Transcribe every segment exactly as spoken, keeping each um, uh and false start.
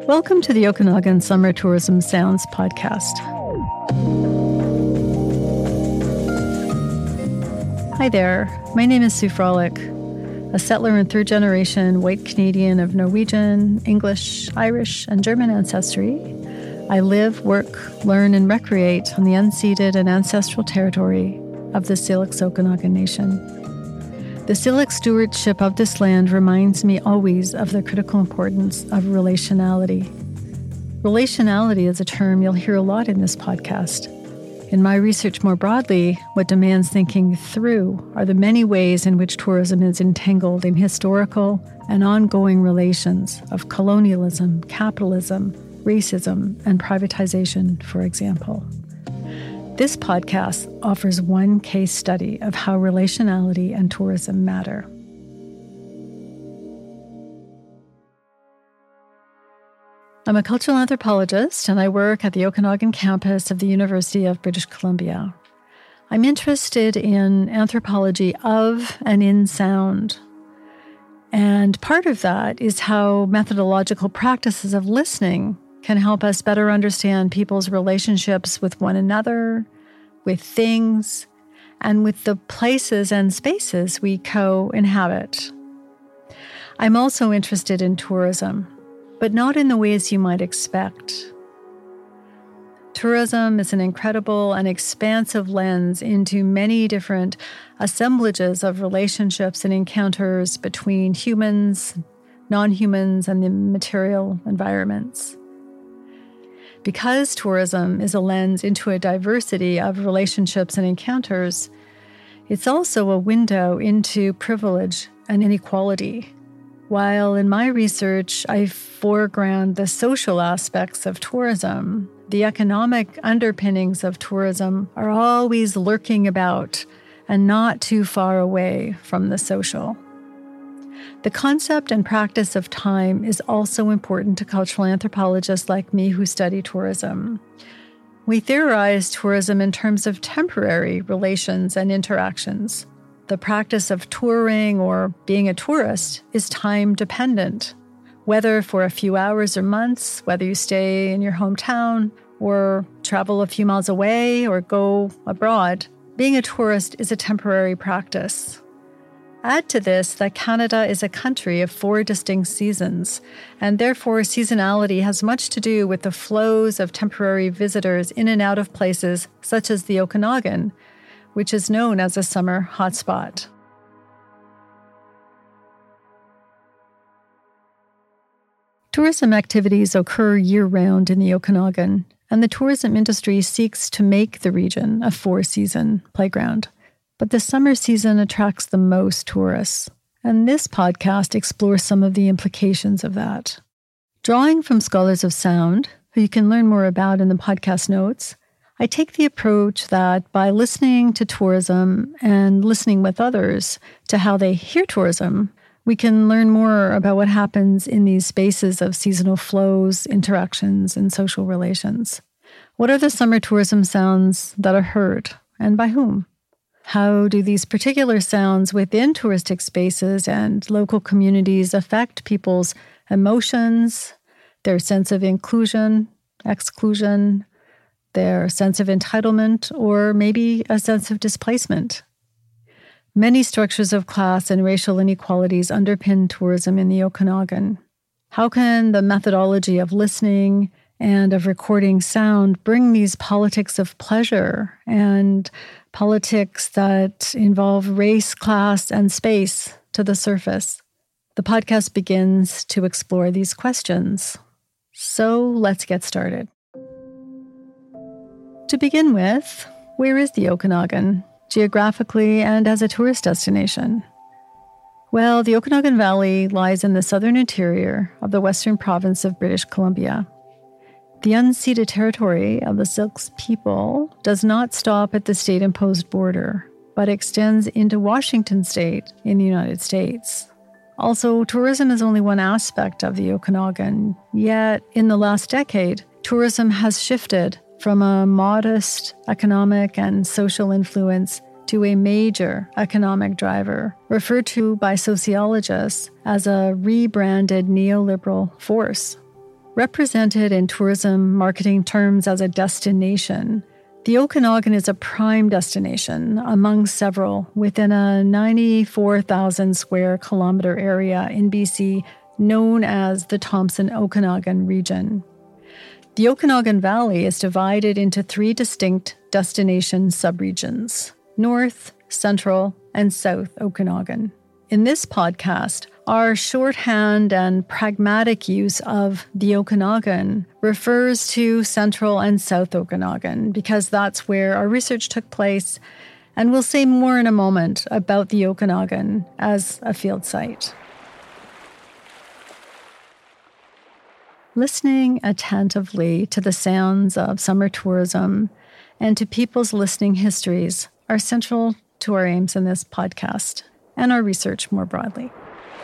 Welcome to the Okanagan Summer Tourism Sounds podcast. Hi there, my name is Sue Frolick, a settler and third generation white Canadian of Norwegian, English, Irish, and German ancestry. I live, work, learn, and recreate on the unceded and ancestral territory of the Syilx Okanagan Nation. The Syilx stewardship of this land reminds me always of the critical importance of relationality. Relationality is a term you'll hear a lot in this podcast. In my research more broadly, what demands thinking through are the many ways in which tourism is entangled in historical and ongoing relations of colonialism, capitalism, racism, and privatization, for example. This podcast offers one case study of how relationality and tourism matter. I'm a cultural anthropologist, and I work at the Okanagan campus of the University of British Columbia. I'm interested in anthropology of and in sound. And part of that is how methodological practices of listening can help us better understand people's relationships with one another, with things, and with the places and spaces we co-inhabit. I'm also interested in tourism, but not in the ways you might expect. Tourism is an incredible and expansive lens into many different assemblages of relationships and encounters between humans, non-humans, and the material environments. Because tourism is a lens into a diversity of relationships and encounters, it's also a window into privilege and inequality. While in my research, I foreground the social aspects of tourism, the economic underpinnings of tourism are always lurking about and not too far away from the social. The concept and practice of time is also important to cultural anthropologists like me who study tourism. We theorize tourism in terms of temporary relations and interactions. The practice of touring or being a tourist is time-dependent, whether for a few hours or months, whether you stay in your hometown or travel a few miles away or go abroad. Being a tourist is a temporary practice. Add to this that Canada is a country of four distinct seasons, and therefore seasonality has much to do with the flows of temporary visitors in and out of places such as the Okanagan, which is known as a summer hotspot. Tourism activities occur year-round in the Okanagan, and the tourism industry seeks to make the region a four-season playground. But the summer season attracts the most tourists, and this podcast explores some of the implications of that. Drawing from scholars of sound, who you can learn more about in the podcast notes, I take the approach that by listening to tourism and listening with others to how they hear tourism, we can learn more about what happens in these spaces of seasonal flows, interactions, and social relations. What are the summer tourism sounds that are heard, and by whom? How do these particular sounds within touristic spaces and local communities affect people's emotions, their sense of inclusion, exclusion, their sense of entitlement, or maybe a sense of displacement? Many structures of class and racial inequalities underpin tourism in the Okanagan. How can the methodology of listening and of recording sound bring these politics of pleasure and politics that involve race, class, and space to the surface? The podcast begins to explore these questions. So let's get started. To begin with, where is the Okanagan, geographically and as a tourist destination? Well, the Okanagan Valley lies in the southern interior of the western province of British Columbia. The unceded territory of the Syilx people does not stop at the state-imposed border, but extends into Washington state in the United States. Also, tourism is only one aspect of the Okanagan, yet in the last decade, tourism has shifted from a modest economic and social influence to a major economic driver, referred to by sociologists as a rebranded neoliberal force. Represented in tourism marketing terms as a destination, the Okanagan is a prime destination among several within a ninety-four thousand square kilometer area in B C known as the Thompson-Okanagan region. The Okanagan Valley is divided into three distinct destination subregions: North, Central, and South Okanagan. In this podcast, our shorthand and pragmatic use of the Okanagan refers to Central and South Okanagan because that's where our research took place, and we'll say more in a moment about the Okanagan as a field site. Listening attentively to the sounds of summer tourism and to people's listening histories are central to our aims in this podcast and our research more broadly.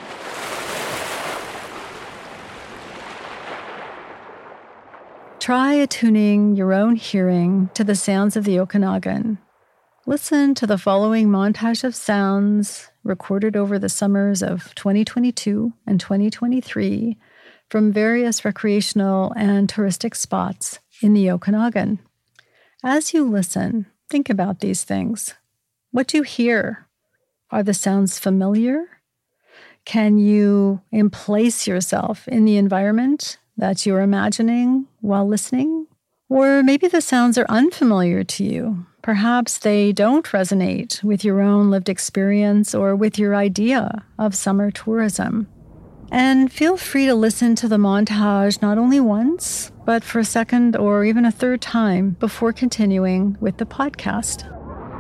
Try attuning your own hearing to the sounds of the Okanagan. Listen to the following montage of sounds recorded over the summers of twenty twenty-two and twenty twenty-three from various recreational and touristic spots in the Okanagan. As you listen, think about these things. What do you hear? Are the sounds familiar? Can you emplace yourself in the environment that you're imagining while listening? Or maybe the sounds are unfamiliar to you. Perhaps they don't resonate with your own lived experience or with your idea of summer tourism. And feel free to listen to the montage not only once, but for a second or even a third time before continuing with the podcast.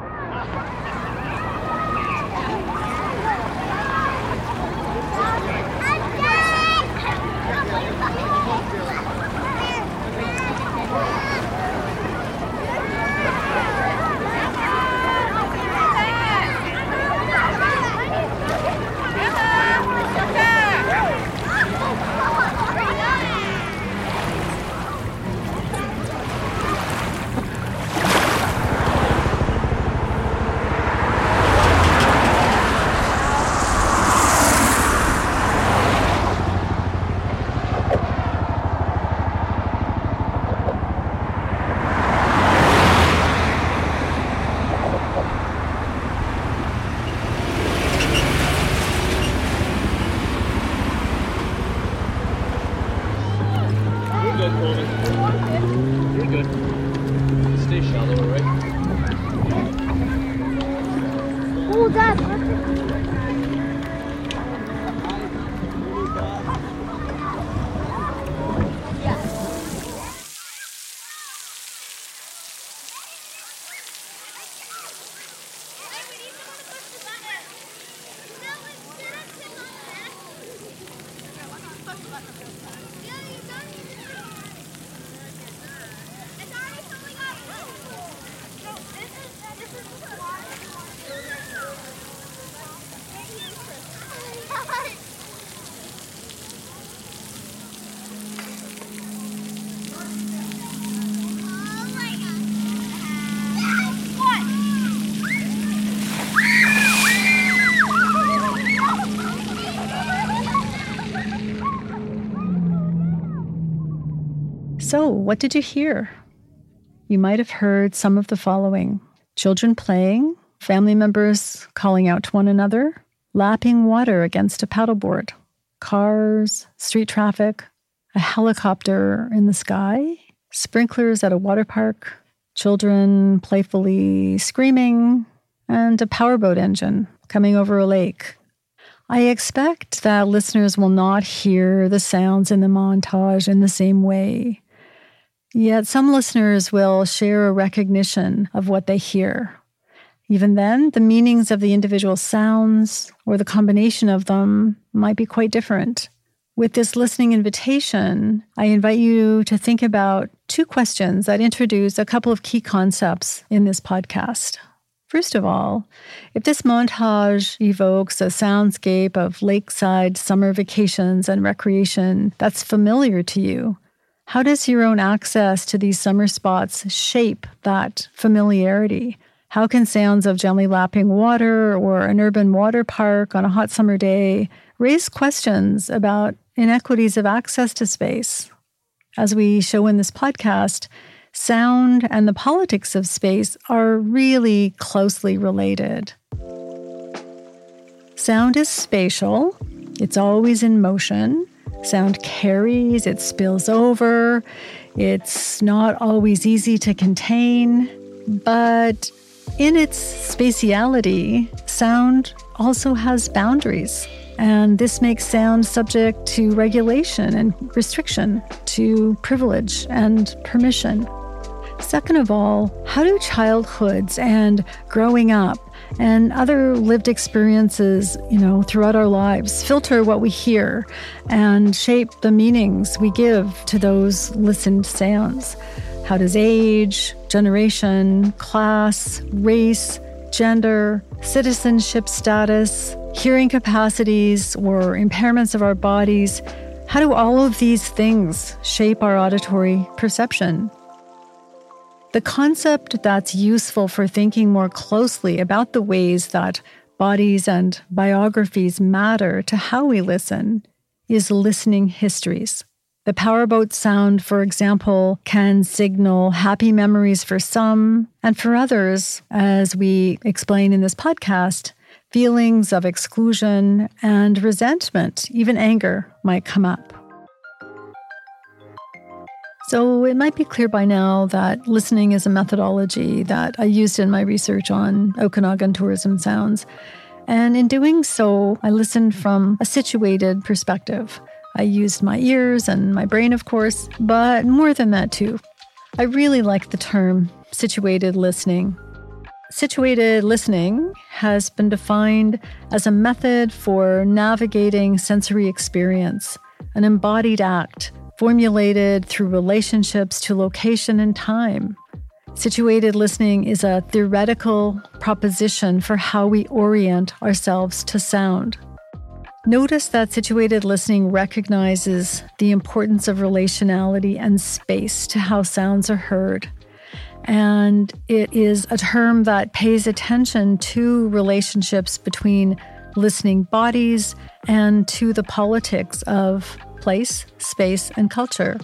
So, what did you hear? You might have heard some of the following: children playing, family members calling out to one another, lapping water against a paddleboard, cars, street traffic, a helicopter in the sky, sprinklers at a water park, children playfully screaming, and a powerboat engine coming over a lake. I expect that listeners will not hear the sounds in the montage in the same way. Yet some listeners will share a recognition of what they hear. Even then, the meanings of the individual sounds or the combination of them might be quite different. With this listening invitation, I invite you to think about two questions that introduce a couple of key concepts in this podcast. First of all, if this montage evokes a soundscape of lakeside summer vacations and recreation that's familiar to you, how does your own access to these summer spots shape that familiarity? How can sounds of gently lapping water or an urban water park on a hot summer day raise questions about inequities of access to space? as we show in this podcast, sound and the politics of space are really closely related. Sound is spatial. It's always in motion. Sound carries, it spills over. It's not always easy to contain, but in its spatiality, sound also has boundaries. And this makes sound subject to regulation and restriction, to privilege and permission. Second of all, how do childhoods and growing up and other lived experiences, you know, throughout our lives filter what we hear and shape the meanings we give to those listened sounds? How does age, generation, class, race, gender, citizenship status, hearing capacities, or impairments of our bodies, how do all of these things shape our auditory perception? The concept that's useful for thinking more closely about the ways that bodies and biographies matter to how we listen is listening histories. The powerboat sound, for example, can signal happy memories for some, and for others, as we explain in this podcast, feelings of exclusion and resentment, even anger, might come up. So it might be clear by now that listening is a methodology that I used in my research on Okanagan tourism sounds. And in doing so, I listened from a situated perspective. I used my ears and my brain, of course, but more than that too. I really like the term situated listening. Situated listening has been defined as a method for navigating sensory experience, an embodied act formulated through relationships to location and time. Situated listening is a theoretical proposition for how we orient ourselves to sound. Notice that situated listening recognizes the importance of relationality and space to how sounds are heard. And it is a term that pays attention to relationships between listening bodies and to the politics of place, space, and culture.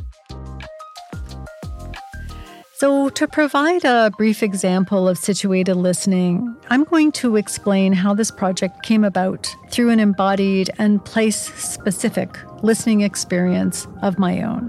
So, to provide a brief example of situated listening, I'm going to explain how this project came about through an embodied and place-specific listening experience of my own.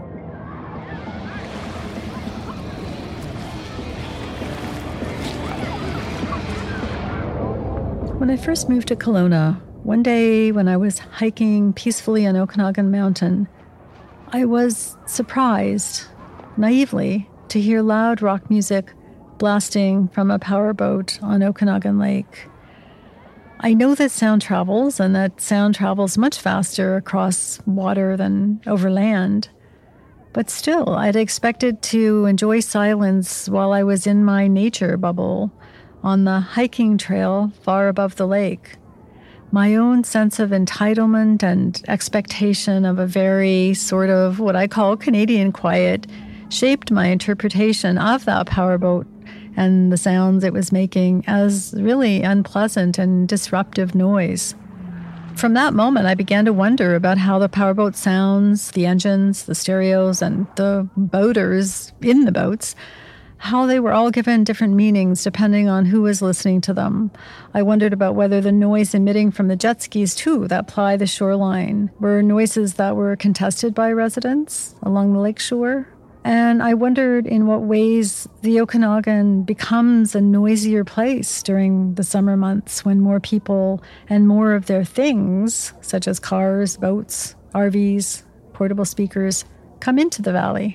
When I first moved to Kelowna, one day when I was hiking peacefully on Okanagan Mountain, I was surprised, naively, to hear loud rock music blasting from a powerboat on Okanagan Lake. I know that sound travels and that sound travels much faster across water than over land. But still, I'd expected to enjoy silence while I was in my nature bubble on the hiking trail far above the lake. My own sense of entitlement and expectation of a very sort of what I call Canadian quiet shaped my interpretation of that powerboat and the sounds it was making as really unpleasant and disruptive noise. From that moment, I began to wonder about how the powerboat sounds, the engines, the stereos, and the boaters in the boats, how they were all given different meanings depending on who was listening to them. I wondered about whether the noise emitting from the jet skis, too, that ply the shoreline, were noises that were contested by residents along the lakeshore. And I wondered in what ways the Okanagan becomes a noisier place during the summer months when more people and more of their things, such as cars, boats, R Vs, portable speakers, come into the valley.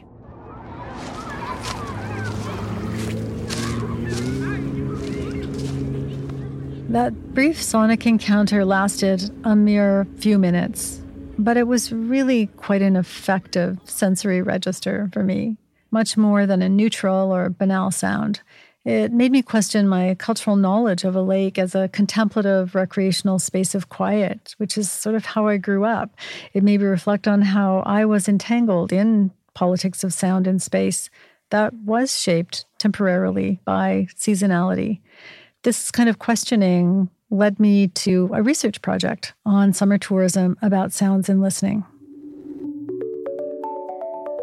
That brief sonic encounter lasted a mere few minutes, but it was really quite an effective sensory register for me, much more than a neutral or banal sound. It made me question my cultural knowledge of a lake as a contemplative, recreational space of quiet, which is sort of how I grew up. It made me reflect on how I was entangled in politics of sound and space that was shaped temporarily by seasonality. This kind of questioning led me to a research project on summer tourism about sounds and listening.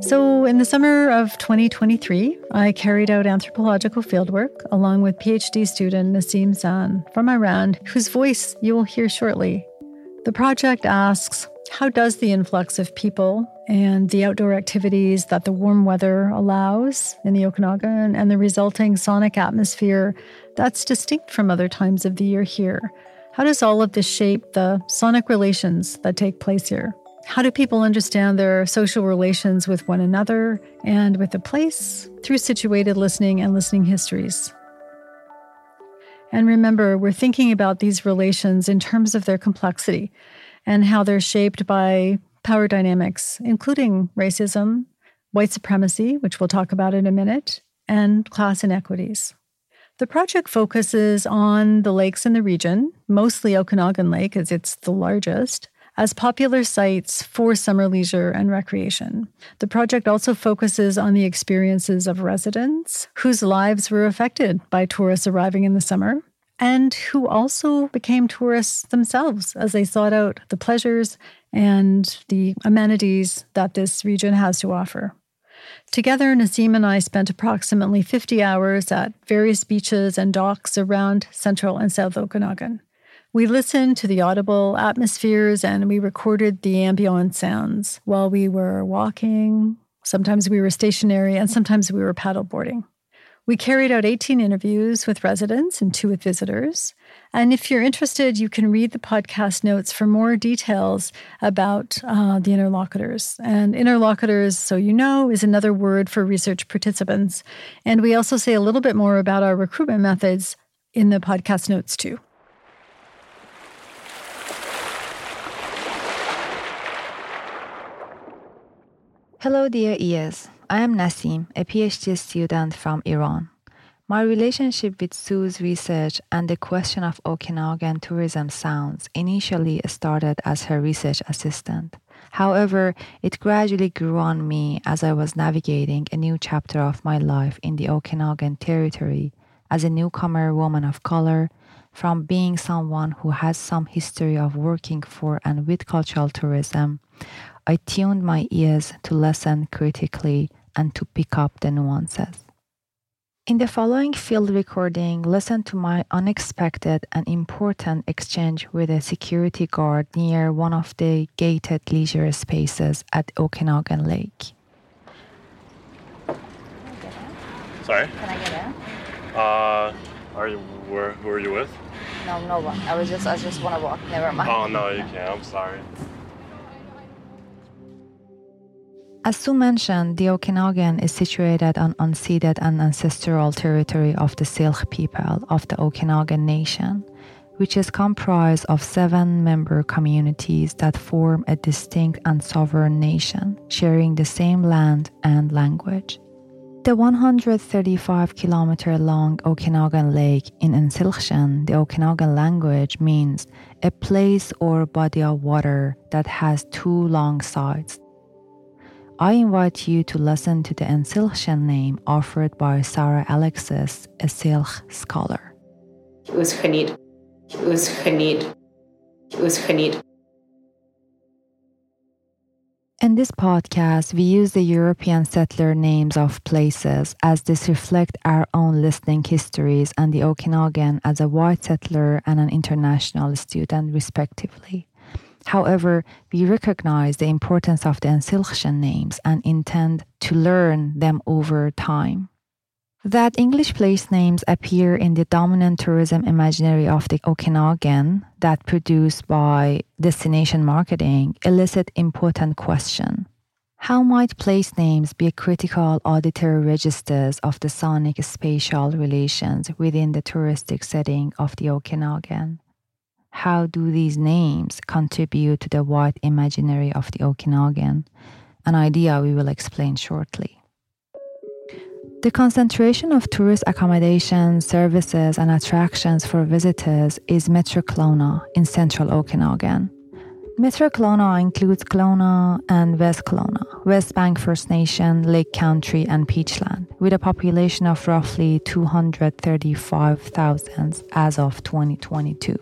So in the summer of twenty twenty-three, I carried out anthropological fieldwork along with PhD student Nassim San from Iran, whose voice you will hear shortly. The project asks, how does the influx of people and the outdoor activities that the warm weather allows in the Okanagan and the resulting sonic atmosphere that's distinct from other times of the year here, how does all of this shape the sonic relations that take place here? How do people understand their social relations with one another and with the place through situated listening and listening histories? And remember, we're thinking about these relations in terms of their complexity and how they're shaped by power dynamics, including racism, white supremacy, which we'll talk about in a minute, and class inequities. The project focuses on the lakes in the region, mostly Okanagan Lake, as it's the largest, as popular sites for summer leisure and recreation. The project also focuses on the experiences of residents whose lives were affected by tourists arriving in the summer and who also became tourists themselves as they sought out the pleasures and the amenities that this region has to offer. Together, Nassim and I spent approximately fifty hours at various beaches and docks around Central and South Okanagan. We listened to the audible atmospheres and we recorded the ambient sounds while we were walking. Sometimes we were stationary and sometimes we were paddleboarding. We carried out eighteen interviews with residents and two with visitors. And if you're interested, you can read the podcast notes for more details about uh, the interlocutors. And interlocutors, so you know, is another word for research participants. And we also say a little bit more about our recruitment methods in the podcast notes too. Hello, dear ears. I am Nassim, a PhD student from Iran. My relationship with Sue's research and the question of Okanagan tourism sounds initially started as her research assistant. However, it gradually grew on me as I was navigating a new chapter of my life in the Okanagan territory as a newcomer woman of color, from being someone who has some history of working for and with cultural tourism. I tuned my ears to listen critically and to pick up the nuances. In the following field recording, listen to my unexpected and important exchange with a security guard near one of the gated leisure spaces at Okanagan Lake. Sorry? Can I get in? Uh, are you, where, who are you with? No, no one. I was just, I just want to walk. Never mind. Oh, no, you can't. I'm sorry. As Sue mentioned, the Okanagan is situated on unceded and ancestral territory of the Syilx people of the Okanagan Nation, which is comprised of seven member communities that form a distinct and sovereign nation, sharing the same land and language. The one hundred thirty-five kilometer long Okanagan Lake in Ansilchen, the Okanagan language, means a place or body of water that has two long sides. I invite you to listen to the Ansilchen name offered by Sarah Alexis, a Syilx scholar. Uzhanid, Uzhanid, Uzhanid. In this podcast, we use the European settler names of places as this reflect our own listening histories and the Okanagan as a white settler and an international student, respectively. However, we recognize the importance of the Ansilchen names and intend to learn them over time. That English place names appear in the dominant tourism imaginary of the Okanagan that produced by destination marketing elicit important question. How might place names be critical auditory registers of the sonic spatial relations within the touristic setting of the Okanagan? How do these names contribute to the wide imaginary of the Okanagan? An idea we will explain shortly. The concentration of tourist accommodations, services, and attractions for visitors is Metro Kelowna in central Okanagan. Metro Kelowna includes Kelowna and West Kelowna, West Bank First Nation, Lake Country, and Peachland, with a population of roughly two hundred thirty-five thousand as of twenty twenty-two.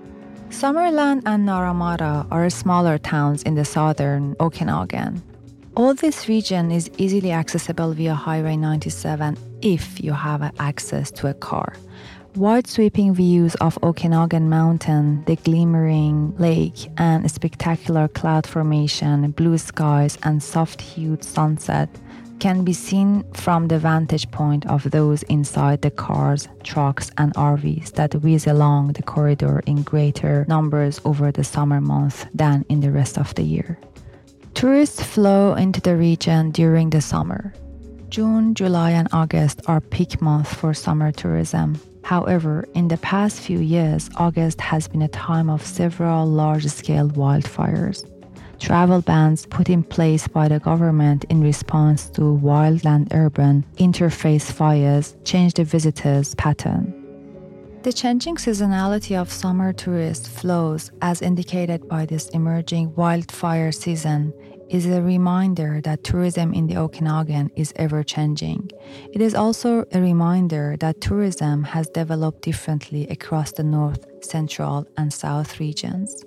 Summerland and Naramata are smaller towns in the southern Okanagan. All this region is easily accessible via Highway ninety-seven if you have access to a car. Wide sweeping views of Okanagan Mountain, the glimmering lake, and spectacular cloud formation, blue skies, and soft-hued sunset can be seen from the vantage point of those inside the cars, trucks, and R Vs that whiz along the corridor in greater numbers over the summer months than in the rest of the year. Tourists flow into the region during the summer. June, July, and August are peak months for summer tourism. However, in the past few years, August has been a time of several large-scale wildfires. Travel bans put in place by the government in response to wildland-urban interface fires changed the visitors' pattern. The changing seasonality of summer tourist flows, as indicated by this emerging wildfire season, is a reminder that tourism in the Okanagan is ever-changing. It is also a reminder that tourism has developed differently across the North, Central, and South regions.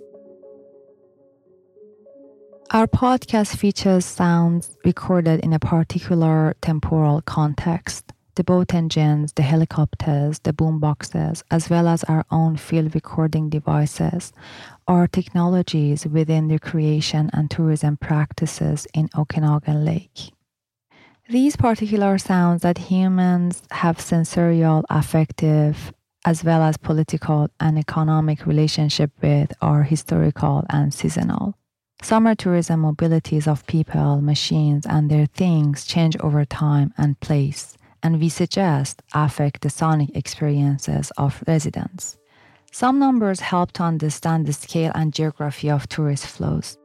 Our podcast features sounds recorded in a particular temporal context. The boat engines, the helicopters, the boomboxes, as well as our own field recording devices are technologies within recreation and tourism practices in Okanagan Lake. These particular sounds that humans have sensorial, affective, as well as political and economic relationship with are historical and seasonal. Summer tourism mobilities of people, machines, and their things change over time and place, and we suggest affect the sonic experiences of residents. Some numbers help to understand the scale and geography of tourist flows.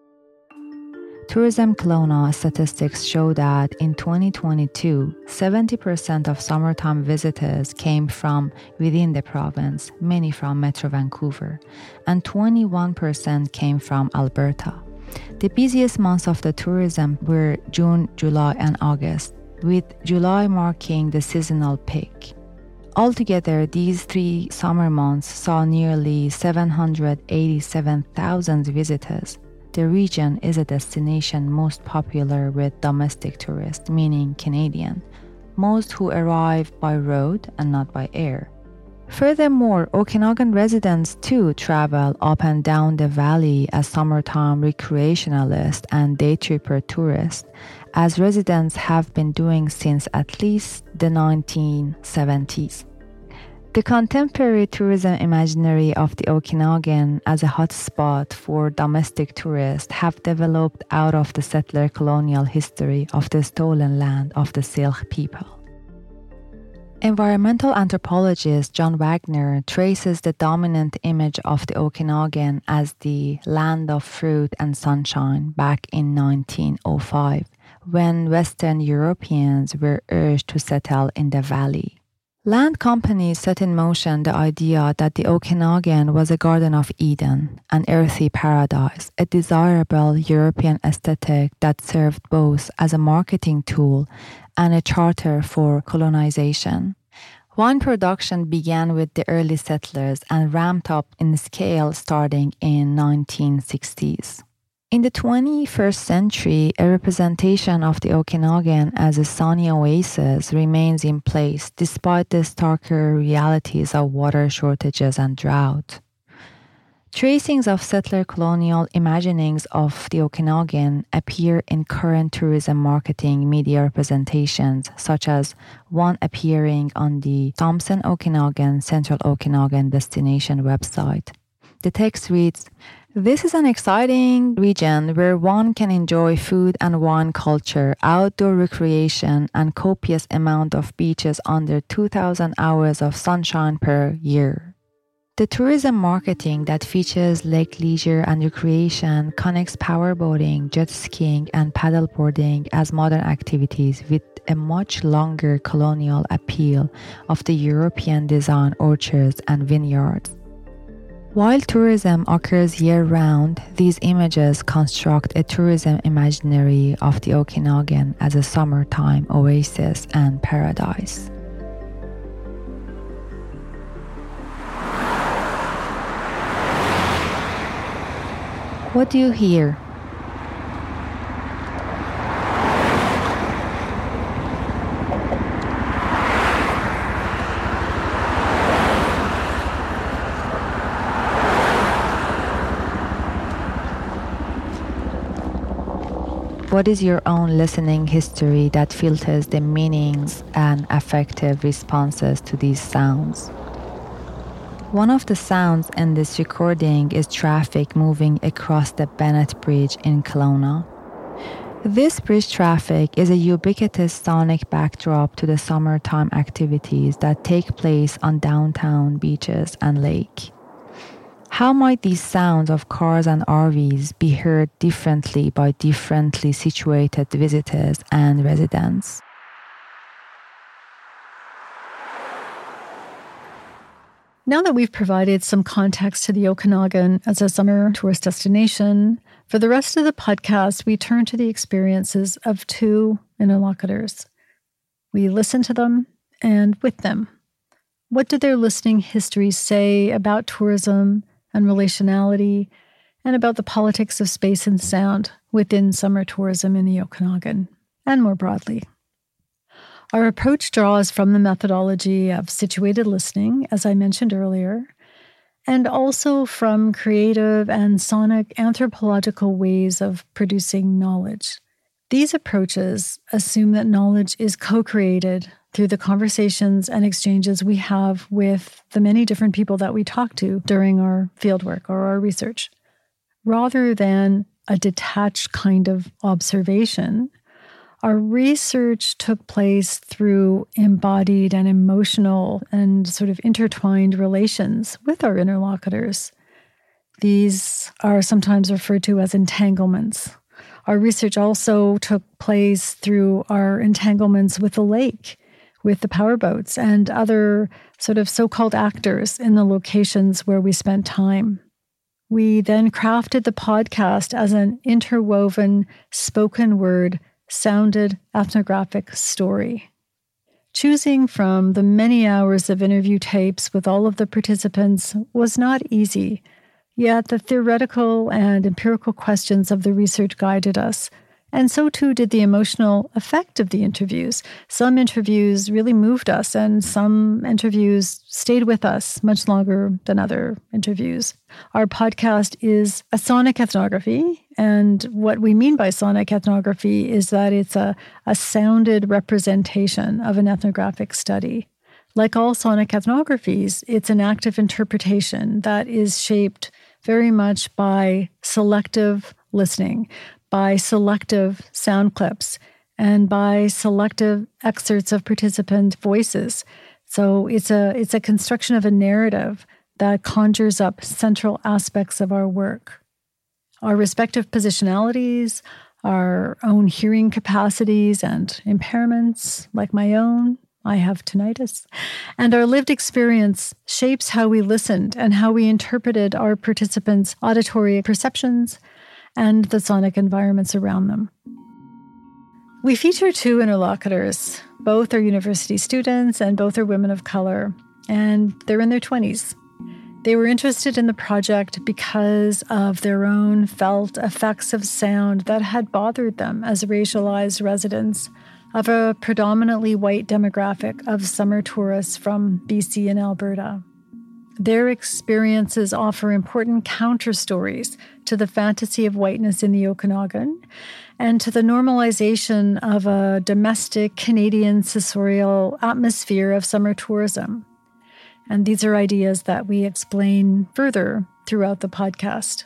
Tourism Kelowna statistics show that in twenty twenty-two, seventy percent of summertime visitors came from within the province, many from Metro Vancouver, and twenty-one percent came from Alberta. The busiest months of the tourism were June, July, and August, with July marking the seasonal peak. Altogether, these three summer months saw nearly seven hundred eighty-seven thousand visitors. The region is a destination most popular with domestic tourists, meaning Canadian, most who arrive by road and not by air. Furthermore, Okanagan residents too travel up and down the valley as summertime recreationalists and day tripper tourists, as residents have been doing since at least the nineteen seventies. The contemporary tourism imaginary of the Okanagan as a hotspot for domestic tourists have developed out of the settler colonial history of the stolen land of the Syilx people. Environmental anthropologist John Wagner traces the dominant image of the Okanagan as the land of fruit and sunshine back in nineteen oh five, when Western Europeans were urged to settle in the valley. Land companies set in motion the idea that the Okanagan was a Garden of Eden, an earthy paradise, a desirable European aesthetic that served both as a marketing tool and a charter for colonization. Wine production began with the early settlers and ramped up in scale starting in nineteen sixties. In the twenty-first century, a representation of the Okanagan as a sunny oasis remains in place despite the starker realities of water shortages and drought. Tracings of settler colonial imaginings of the Okanagan appear in current tourism marketing media representations, such as one appearing on the Thompson Okanagan Central Okanagan destination website. The text reads, "This is an exciting region where one can enjoy food and wine culture, outdoor recreation, and copious amount of beaches under two thousand hours of sunshine per year." The tourism marketing that features lake leisure and recreation connects powerboating, jet skiing, and paddleboarding as modern activities with a much longer colonial appeal of the European design orchards and vineyards. While tourism occurs year-round, these images construct a tourism imaginary of the Okanagan as a summertime oasis and paradise. What do you hear? What is your own listening history that filters the meanings and affective responses to these sounds? One of the sounds in this recording is traffic moving across the Bennett Bridge in Kelowna. This bridge traffic is a ubiquitous sonic backdrop to the summertime activities that take place on downtown beaches and lake. How might these sounds of cars and R Vs be heard differently by differently situated visitors and residents? Now that we've provided some context to the Okanagan as a summer tourist destination, for the rest of the podcast, we turn to the experiences of two interlocutors. We listen to them and with them. What do their listening histories say about tourism and relationality, and about the politics of space and sound within summer tourism in the Okanagan, and more broadly? Our approach draws from the methodology of situated listening, as I mentioned earlier, and also from creative and sonic anthropological ways of producing knowledge. These approaches assume that knowledge is co-created through the conversations and exchanges we have with the many different people that we talk to during our fieldwork or our research. Rather than a detached kind of observation, our research took place through embodied and emotional and sort of intertwined relations with our interlocutors. These are sometimes referred to as entanglements. Our research also took place through our entanglements with the lake, with the powerboats, and other sort of so-called actors in the locations where we spent time. We then crafted the podcast as an interwoven spoken word sounded ethnographic story. Choosing from the many hours of interview tapes with all of the participants was not easy, yet the theoretical and empirical questions of the research guided us, and so too did the emotional effect of the interviews. Some interviews really moved us, and some interviews stayed with us much longer than other interviews. Our podcast is a sonic ethnography, and what we mean by sonic ethnography is that it's a, a sounded representation of an ethnographic study. Like all sonic ethnographies, it's an active interpretation that is shaped very much by selective listening, by selective sound clips, and by selective excerpts of participant voices. So it's a it's a construction of a narrative that conjures up central aspects of our work. Our respective positionalities, our own hearing capacities and impairments, like my own, I have tinnitus, and our lived experience shapes how we listened and how we interpreted our participants' auditory perceptions and the sonic environments around them. We feature two interlocutors. Both are university students and both are women of color, and they're in their twenties. They were interested in the project because of their own felt effects of sound that had bothered them as racialized residents of a predominantly white demographic of summer tourists from B C and Alberta. Their experiences offer important counter-stories to the fantasy of whiteness in the Okanagan and to the normalization of a domestic Canadian sensorial atmosphere of summer tourism. And these are ideas that we explain further throughout the podcast.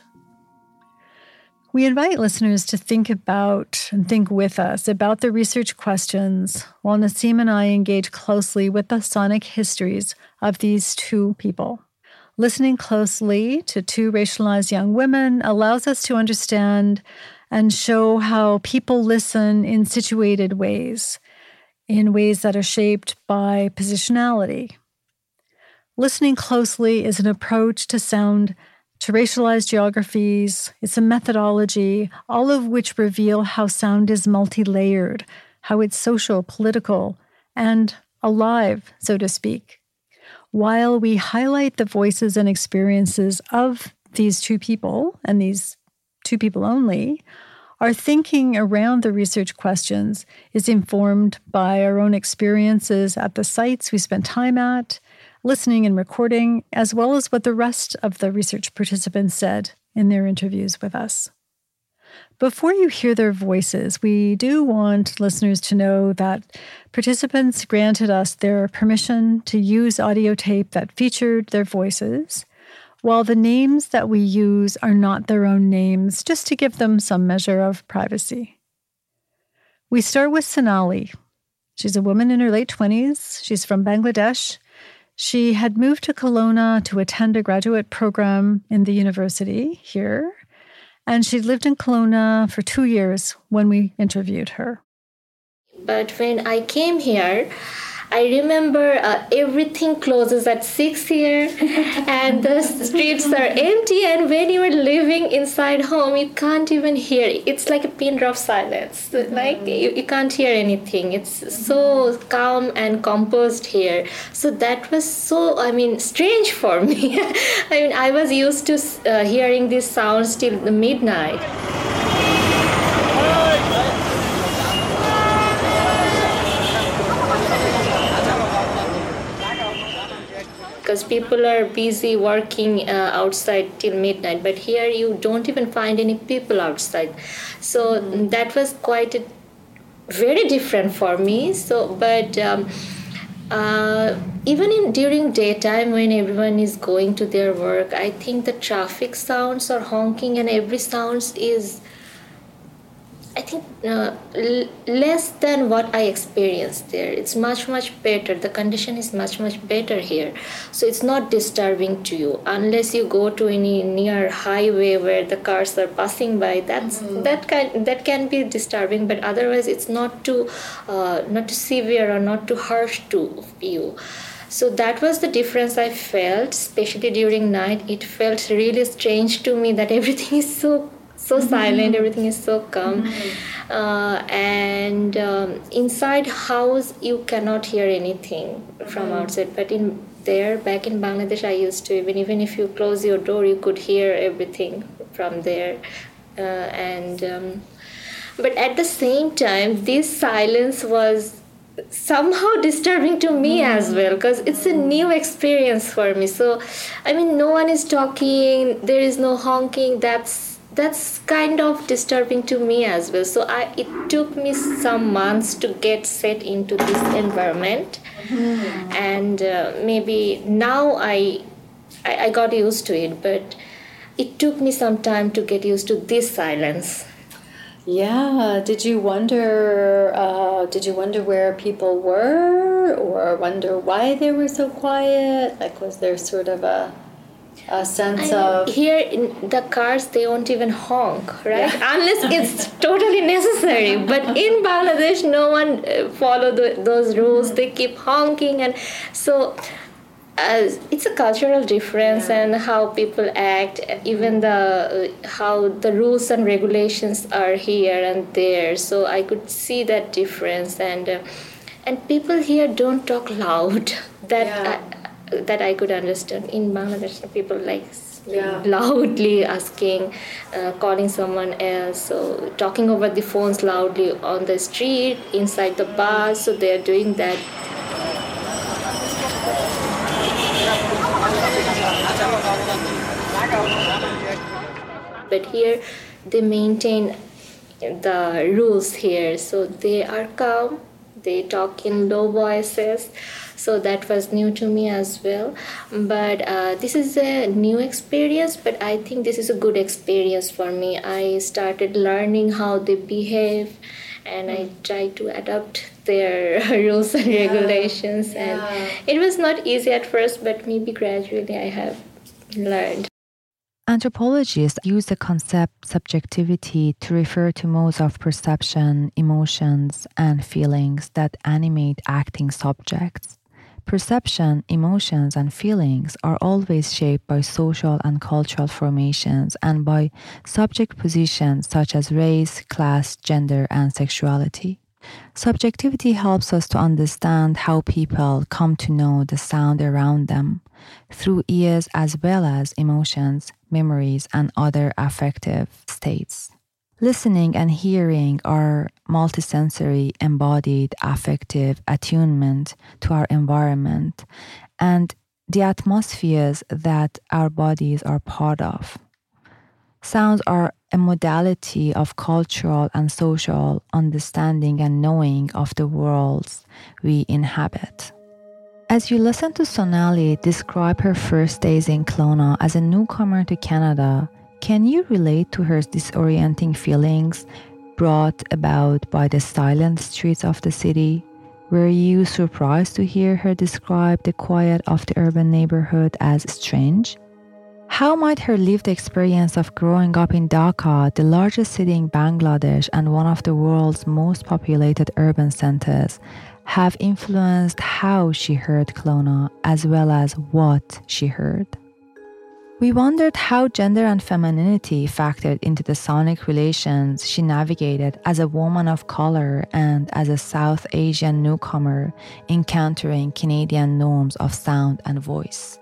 We invite listeners to think about and think with us about the research questions while Nassim and I engage closely with the sonic histories of these two people. Listening closely to two racialized young women allows us to understand and show how people listen in situated ways, in ways that are shaped by positionality. Listening closely is an approach to sound, to racialized geographies. It's a methodology, all of which reveal how sound is multi-layered, how it's social, political, and alive, so to speak. While we highlight the voices and experiences of these two people, and these two people only, our thinking around the research questions is informed by our own experiences at the sites we spent time at, listening and recording, as well as what the rest of the research participants said in their interviews with us. Before you hear their voices, we do want listeners to know that participants granted us their permission to use audio tape that featured their voices, while the names that we use are not their own names, just to give them some measure of privacy. We start with Sonali. She's a woman in her late twenties. She's from Bangladesh. She had moved to Kelowna to attend a graduate program in the university here, and she'd lived in Kelowna for two years when we interviewed her. But when I came here, I remember uh, everything closes at six here and the streets are empty, and when you are living inside home, you can't even hear it. It's like a pin drop silence. Like you, you can't hear anything. It's so calm and composed here. So that was so, I mean, strange for me. I mean, I was used to uh, hearing these sounds till the midnight. Because people are busy working uh, outside till midnight, but here you don't even find any people outside. So mm-hmm. that was quite a, very different for me. So, but um, uh, even in during daytime when everyone is going to their work, I think the traffic sounds or honking and every sounds is, I think, uh, l- less than what I experienced there. It's much, much better. The condition is much, much better here. So it's not disturbing to you unless you go to any near highway where the cars are passing by. That's mm-hmm. that can that can be disturbing, but otherwise it's not too uh, not too severe or not too harsh to you. So that was the difference I felt, especially during night. It felt really strange to me that everything is so. So silent, everything is so calm. Mm-hmm. Uh, and um, inside house, you cannot hear anything from mm-hmm. outside. But in there, back in Bangladesh, I used to, even, even if you close your door, you could hear everything from there. Uh, and um, But at the same time, this silence was somehow disturbing to me mm-hmm. as well, because it's a new experience for me. So, I mean, no one is talking, there is no honking, that's That's kind of disturbing to me as well. So I, it took me some months to get set into this environment. Mm-hmm. And uh, maybe now I, I I got used to it, but it took me some time to get used to this silence. Yeah. Did you wonder, uh, did you wonder where people were, or wonder why they were so quiet? Like, was there sort of a... A sense I of... Here, in the cars, they won't even honk, right? Yeah. Unless it's totally necessary. But in Bangladesh, no one follow the, those rules. They keep honking. And so uh, it's a cultural difference yeah. and how people act, even the uh, how the rules and regulations are here and there. So I could see that difference. And, uh, and people here don't talk loud. That. Yeah. I, that I could understand. In Bangladesh, people like yeah. loudly asking, uh, calling someone else, so talking over the phones loudly on the street, inside the bus, so they're doing that. But here, they maintain the rules here, so they are calm, they talk in low voices. So that was new to me as well. But uh, this is a new experience, but I think this is a good experience for me. I started learning how they behave, and I tried to adapt their rules and yeah. regulations. Yeah. And it was not easy at first, but maybe gradually I have learned. Anthropologists use the concept subjectivity to refer to modes of perception, emotions, and feelings that animate acting subjects. Perception, emotions, and feelings are always shaped by social and cultural formations and by subject positions such as race, class, gender, and sexuality. Subjectivity helps us to understand how people come to know the sound around them through ears as well as emotions, memories, and other affective states. Listening and hearing are multisensory, embodied, affective attunement to our environment and the atmospheres that our bodies are part of. Sounds are a modality of cultural and social understanding and knowing of the worlds we inhabit. As you listen to Sonali describe her first days in Kelowna as a newcomer to Canada, can you relate to her disorienting feelings brought about by the silent streets of the city? Were you surprised to hear her describe the quiet of the urban neighborhood as strange? How might her lived experience of growing up in Dhaka, the largest city in Bangladesh and one of the world's most populated urban centers, have influenced how she heard Kelowna as well as what she heard? We wondered how gender and femininity factored into the sonic relations she navigated as a woman of color and as a South Asian newcomer encountering Canadian norms of sound and voice.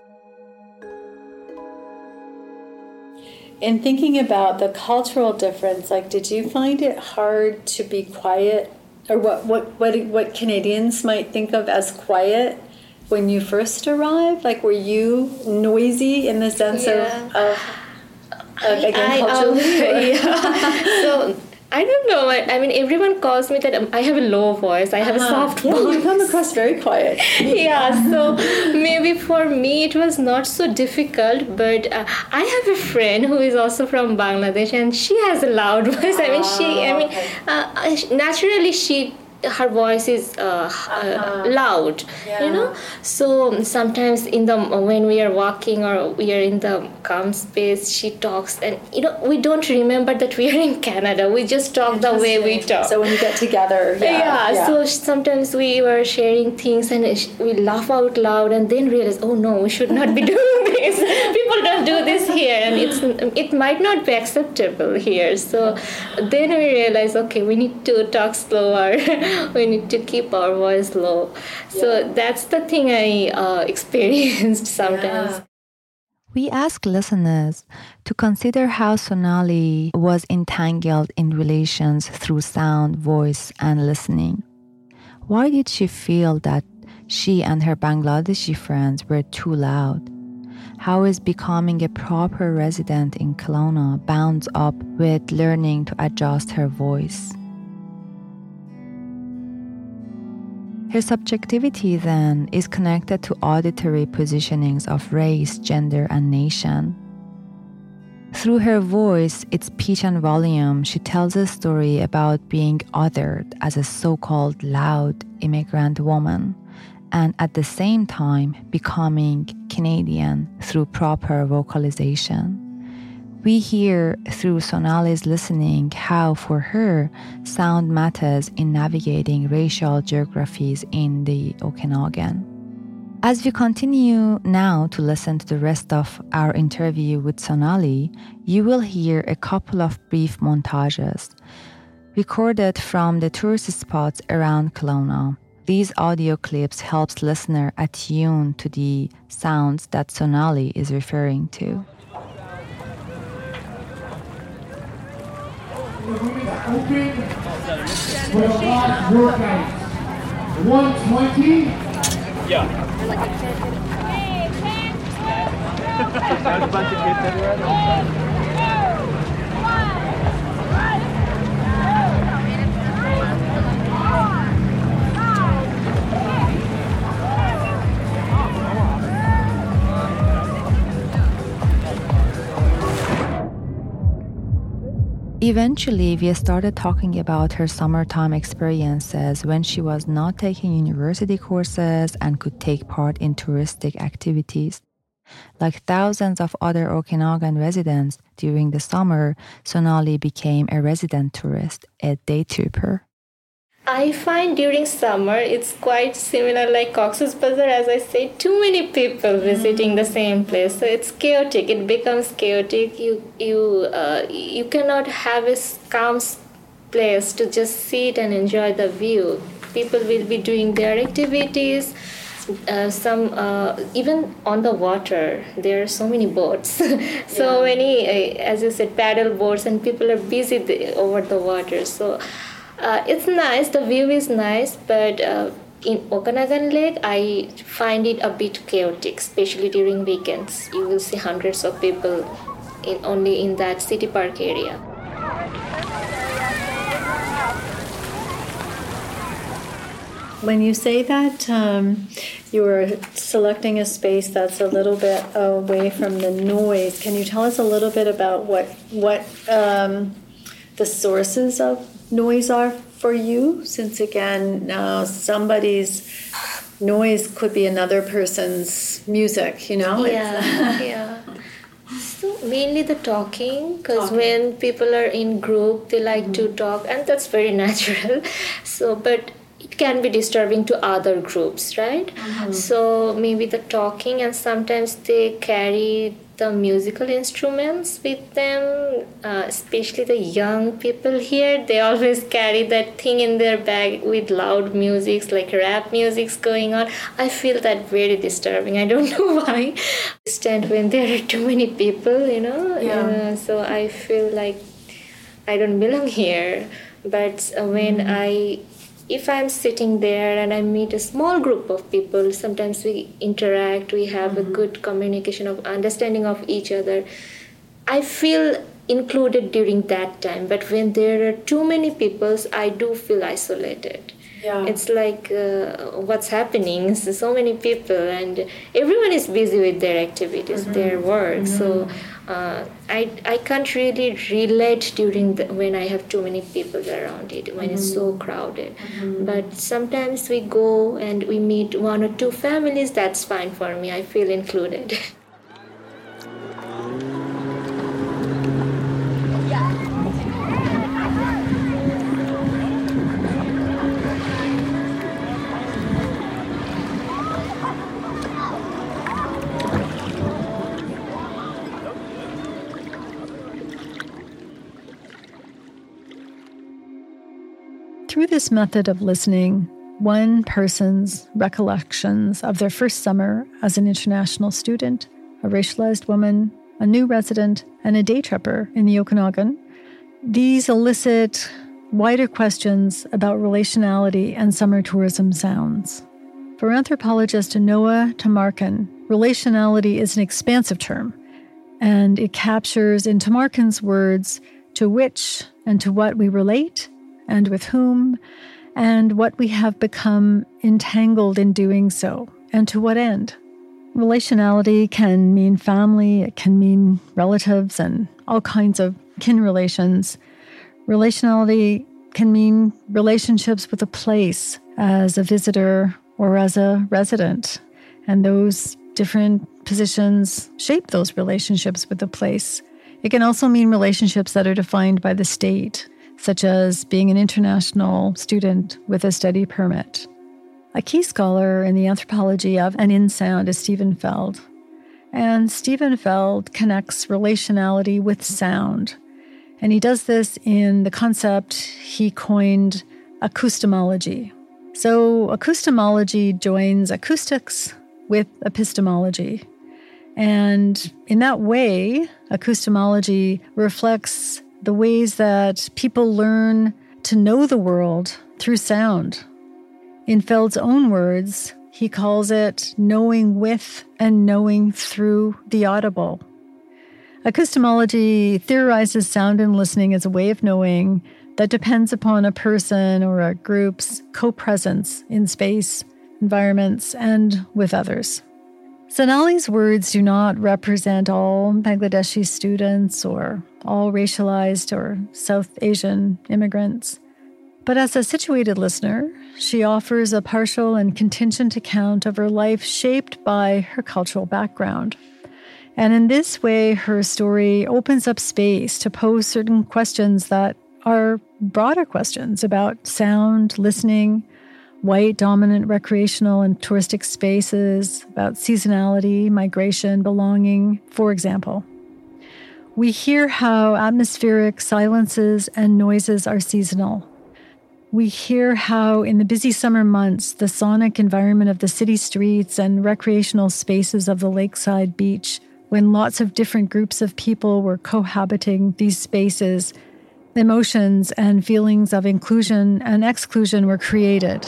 In thinking about the cultural difference, like, did you find it hard to be quiet, or what, what, what, what Canadians might think of as quiet when you first arrived? Like, were you noisy in the sense Yeah. of, of, of again, I, culturally? um, yeah. So, I don't know. I, I mean, everyone calls me that um, I have a low voice. I have uh-huh. a soft yeah, voice. you come across very quiet. Yeah, so maybe for me it was not so difficult, but uh, I have a friend who is also from Bangladesh and she has a loud voice. I mean, she, I mean, uh, naturally she, her voice is uh, uh, loud, Yeah. you know. So sometimes in the when we are walking or we are in the calm space, she talks, and you know we don't remember that we are in Canada. We just talk the way we talk. So when you get together, yeah. Yeah, yeah. so sometimes we were sharing things and we laugh out loud and then realize, oh no, we should not be doing this. People don't do this here, and it's it might not be acceptable here. So then we realize, okay, we need to talk slower. We need to keep our voice low. So Yeah. that's the thing I uh, experienced sometimes. Yeah. We ask listeners to consider how Sonali was entangled in relations through sound, voice, and listening. Why did she feel that she and her Bangladeshi friends were too loud? How is becoming a proper resident in Kelowna bound up with learning to adjust her voice? Her subjectivity, then, is connected to auditory positionings of race, gender, and nation. Through her voice, its pitch and volume, she tells a story about being othered as a so-called loud immigrant woman, and at the same time becoming Canadian through proper vocalization. We hear through Sonali's listening how, for her, sound matters in navigating racial geographies in the Okanagan. As we continue now to listen to the rest of our interview with Sonali, you will hear a couple of brief montages recorded from the tourist spots around Kelowna. These audio clips helps listener attune to the sounds that Sonali is referring to. Open for the last workout. one twenty. Yeah. There's a bunch of kids everywhere. Eventually, we started talking about her summertime experiences when she was not taking university courses and could take part in touristic activities. Like thousands of other Okanagan residents, during the summer, Sonali became a resident tourist, a day tripper. I find during summer it's quite similar like Cox's Bazar, as I said, too many people visiting the same place. So it's chaotic. It becomes chaotic. You you uh, you cannot have a calm place to just sit and enjoy the view. People will be doing their activities. Uh, some uh, even on the water there are so many boats. So Yeah. many, uh, as you said, paddle boats, and people are busy the, over the water. So. Uh, it's nice, the view is nice, but uh, in Okanagan Lake, I find it a bit chaotic, especially during weekends. You will see hundreds of people in only in that city park area. When you say that um, you're selecting a space that's a little bit away from the noise, can you tell us a little bit about what what um, the sources of noise are for you? Since again, uh, somebody's noise could be another person's music, you know? Yeah, yeah. So mainly the talking, because when people are in group, they like mm-hmm. to talk, and that's very natural. So, but it can be disturbing to other groups, right? Mm-hmm. So maybe the talking, and sometimes they carry the musical instruments with them, uh, especially the young people here. They always carry that thing in their bag with loud music, like rap music's going on. I feel that very disturbing. I don't know why. Stand when there are too many people, you know. Yeah. Uh, so I feel like I don't belong here. But uh, when mm-hmm. I if I'm sitting there and I meet a small group of people, sometimes we interact, we have mm-hmm. a good communication of understanding of each other. I feel included during that time. But when there are too many people, I do feel isolated. Yeah. It's like, uh, what's happening? So, so many people, and everyone is busy with their activities, mm-hmm. their work. Mm-hmm. So uh, I I can't really relate during the, when I have too many people around it, when mm-hmm. it's so crowded. Mm-hmm. But sometimes we go and we meet one or two families. That's fine for me. I feel included. Through this method of listening, one person's recollections of their first summer as an international student, a racialized woman, a new resident, and a day tripper in the Okanagan, these elicit wider questions about relationality and summer tourism sounds. For anthropologist Noah Tamarkin, relationality is an expansive term, and it captures, in Tamarkin's words, to which and to what we relate, and with whom, and what we have become entangled in doing so, and to what end. Relationality can mean family, it can mean relatives, and all kinds of kin relations. Relationality can mean relationships with a place as a visitor or as a resident, and those different positions shape those relationships with the place. It can also mean relationships that are defined by the state, such as being an international student with a study permit. A key scholar in the anthropology of and in sound is Stephen Feld. And Stephen Feld connects relationality with sound. And he does this in the concept he coined acoustemology. So acoustemology joins acoustics with epistemology. And in that way, acoustemology reflects the ways that people learn to know the world through sound. In Feld's own words, he calls it knowing with and knowing through the audible. Acoustemology theorizes sound and listening as a way of knowing that depends upon a person or a group's co-presence in space, environments, and with others. Sonali's words do not represent all Bangladeshi students or all racialized or South Asian immigrants. But as a situated listener, she offers a partial and contingent account of her life shaped by her cultural background. And in this way, her story opens up space to pose certain questions that are broader questions about sound, listening, white dominant recreational and touristic spaces, about seasonality, migration, belonging, for example. We hear how atmospheric silences and noises are seasonal. We hear how in the busy summer months, the sonic environment of the city streets and recreational spaces of the lakeside beach, when lots of different groups of people were cohabiting these spaces, emotions and feelings of inclusion and exclusion were created.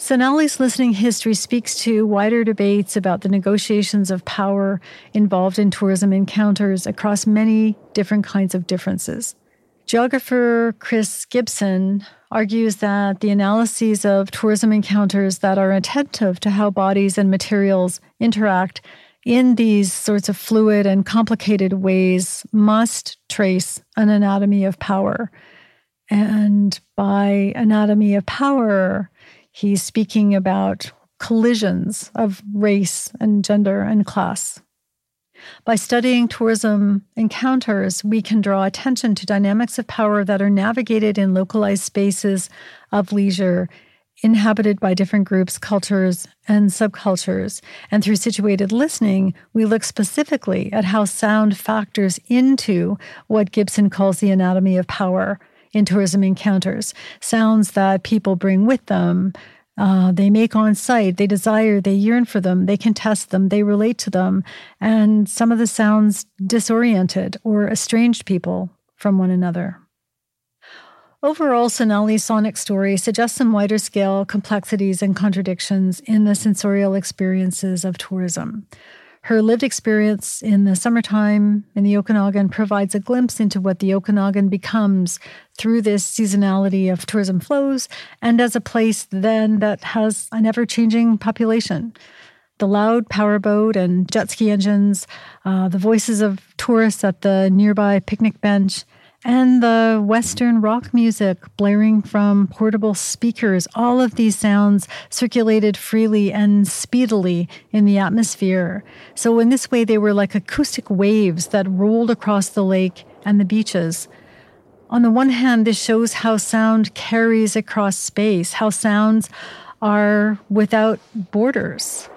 Sonali's listening history speaks to wider debates about the negotiations of power involved in tourism encounters across many different kinds of differences. Geographer Chris Gibson argues that the analyses of tourism encounters that are attentive to how bodies and materials interact in these sorts of fluid and complicated ways must trace an anatomy of power. And by anatomy of power, he's speaking about collisions of race and gender and class. By studying tourism encounters, we can draw attention to dynamics of power that are navigated in localized spaces of leisure, inhabited by different groups, cultures, and subcultures. And through situated listening, we look specifically at how sound factors into what Gibson calls the anatomy of power in tourism encounters. Sounds that people bring with them, uh, they make on site, they desire, they yearn for them, they contest them, they relate to them, and some of the sounds disoriented or estranged people from one another. Overall, Sonali's sonic story suggests some wider scale complexities and contradictions in the sensorial experiences of tourism. Her lived experience in the summertime in the Okanagan provides a glimpse into what the Okanagan becomes through this seasonality of tourism flows and as a place then that has an ever-changing population. The loud powerboat and jet ski engines, uh, the voices of tourists at the nearby picnic bench, and the Western rock music blaring from portable speakers. All of these sounds circulated freely and speedily in the atmosphere. So in this way, they were like acoustic waves that rolled across the lake and the beaches. On the one hand, this shows how sound carries across space, how sounds are without borders.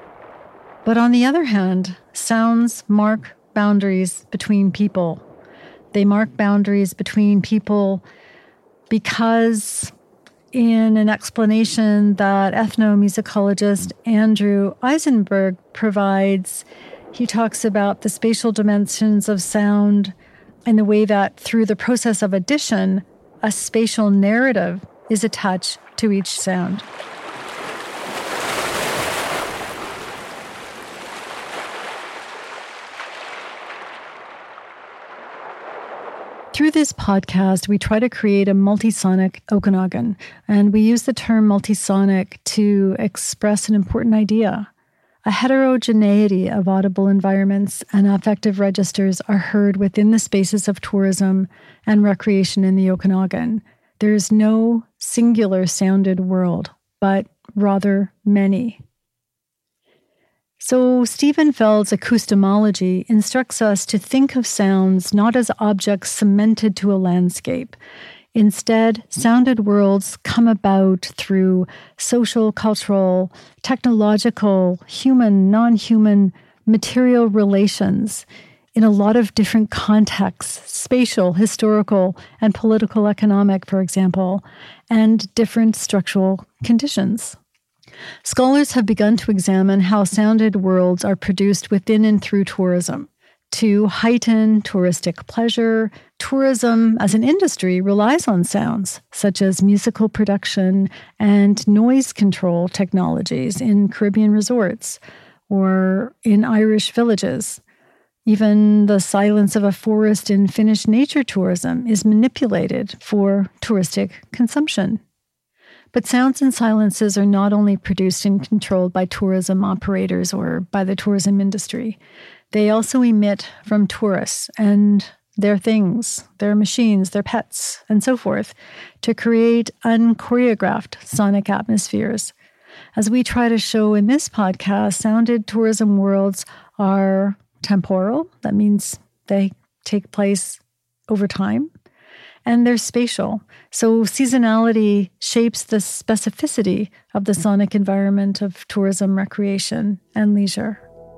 But on the other hand, sounds mark boundaries between people. They mark boundaries between people because in an explanation that ethnomusicologist Andrew Eisenberg provides, he talks about the spatial dimensions of sound in the way that through the process of addition, a spatial narrative is attached to each sound. Through this podcast, we try to create a multisonic Okanagan, and we use the term multisonic to express an important idea. A heterogeneity of audible environments and affective registers are heard within the spaces of tourism and recreation in the Okanagan. There is no singular sounded world, but rather many. So Stephen Feld's acoustomology instructs us to think of sounds not as objects cemented to a landscape. Instead, sounded worlds come about through social, cultural, technological, human, non-human, material relations in a lot of different contexts, spatial, historical, and political, economic, for example, and different structural conditions. Scholars have begun to examine how sounded worlds are produced within and through tourism. To heighten touristic pleasure, tourism as an industry relies on sounds, such as musical production and noise control technologies in Caribbean resorts or in Irish villages. Even the silence of a forest in Finnish nature tourism is manipulated for touristic consumption. But sounds and silences are not only produced and controlled by tourism operators or by the tourism industry. They also emit from tourists and their things, their machines, their pets, and so forth, to create unchoreographed sonic atmospheres. As we try to show in this podcast, sounded tourism worlds are temporal. That means they take place over time. And they're spatial. So seasonality shapes the specificity of the sonic environment of tourism, recreation, and leisure.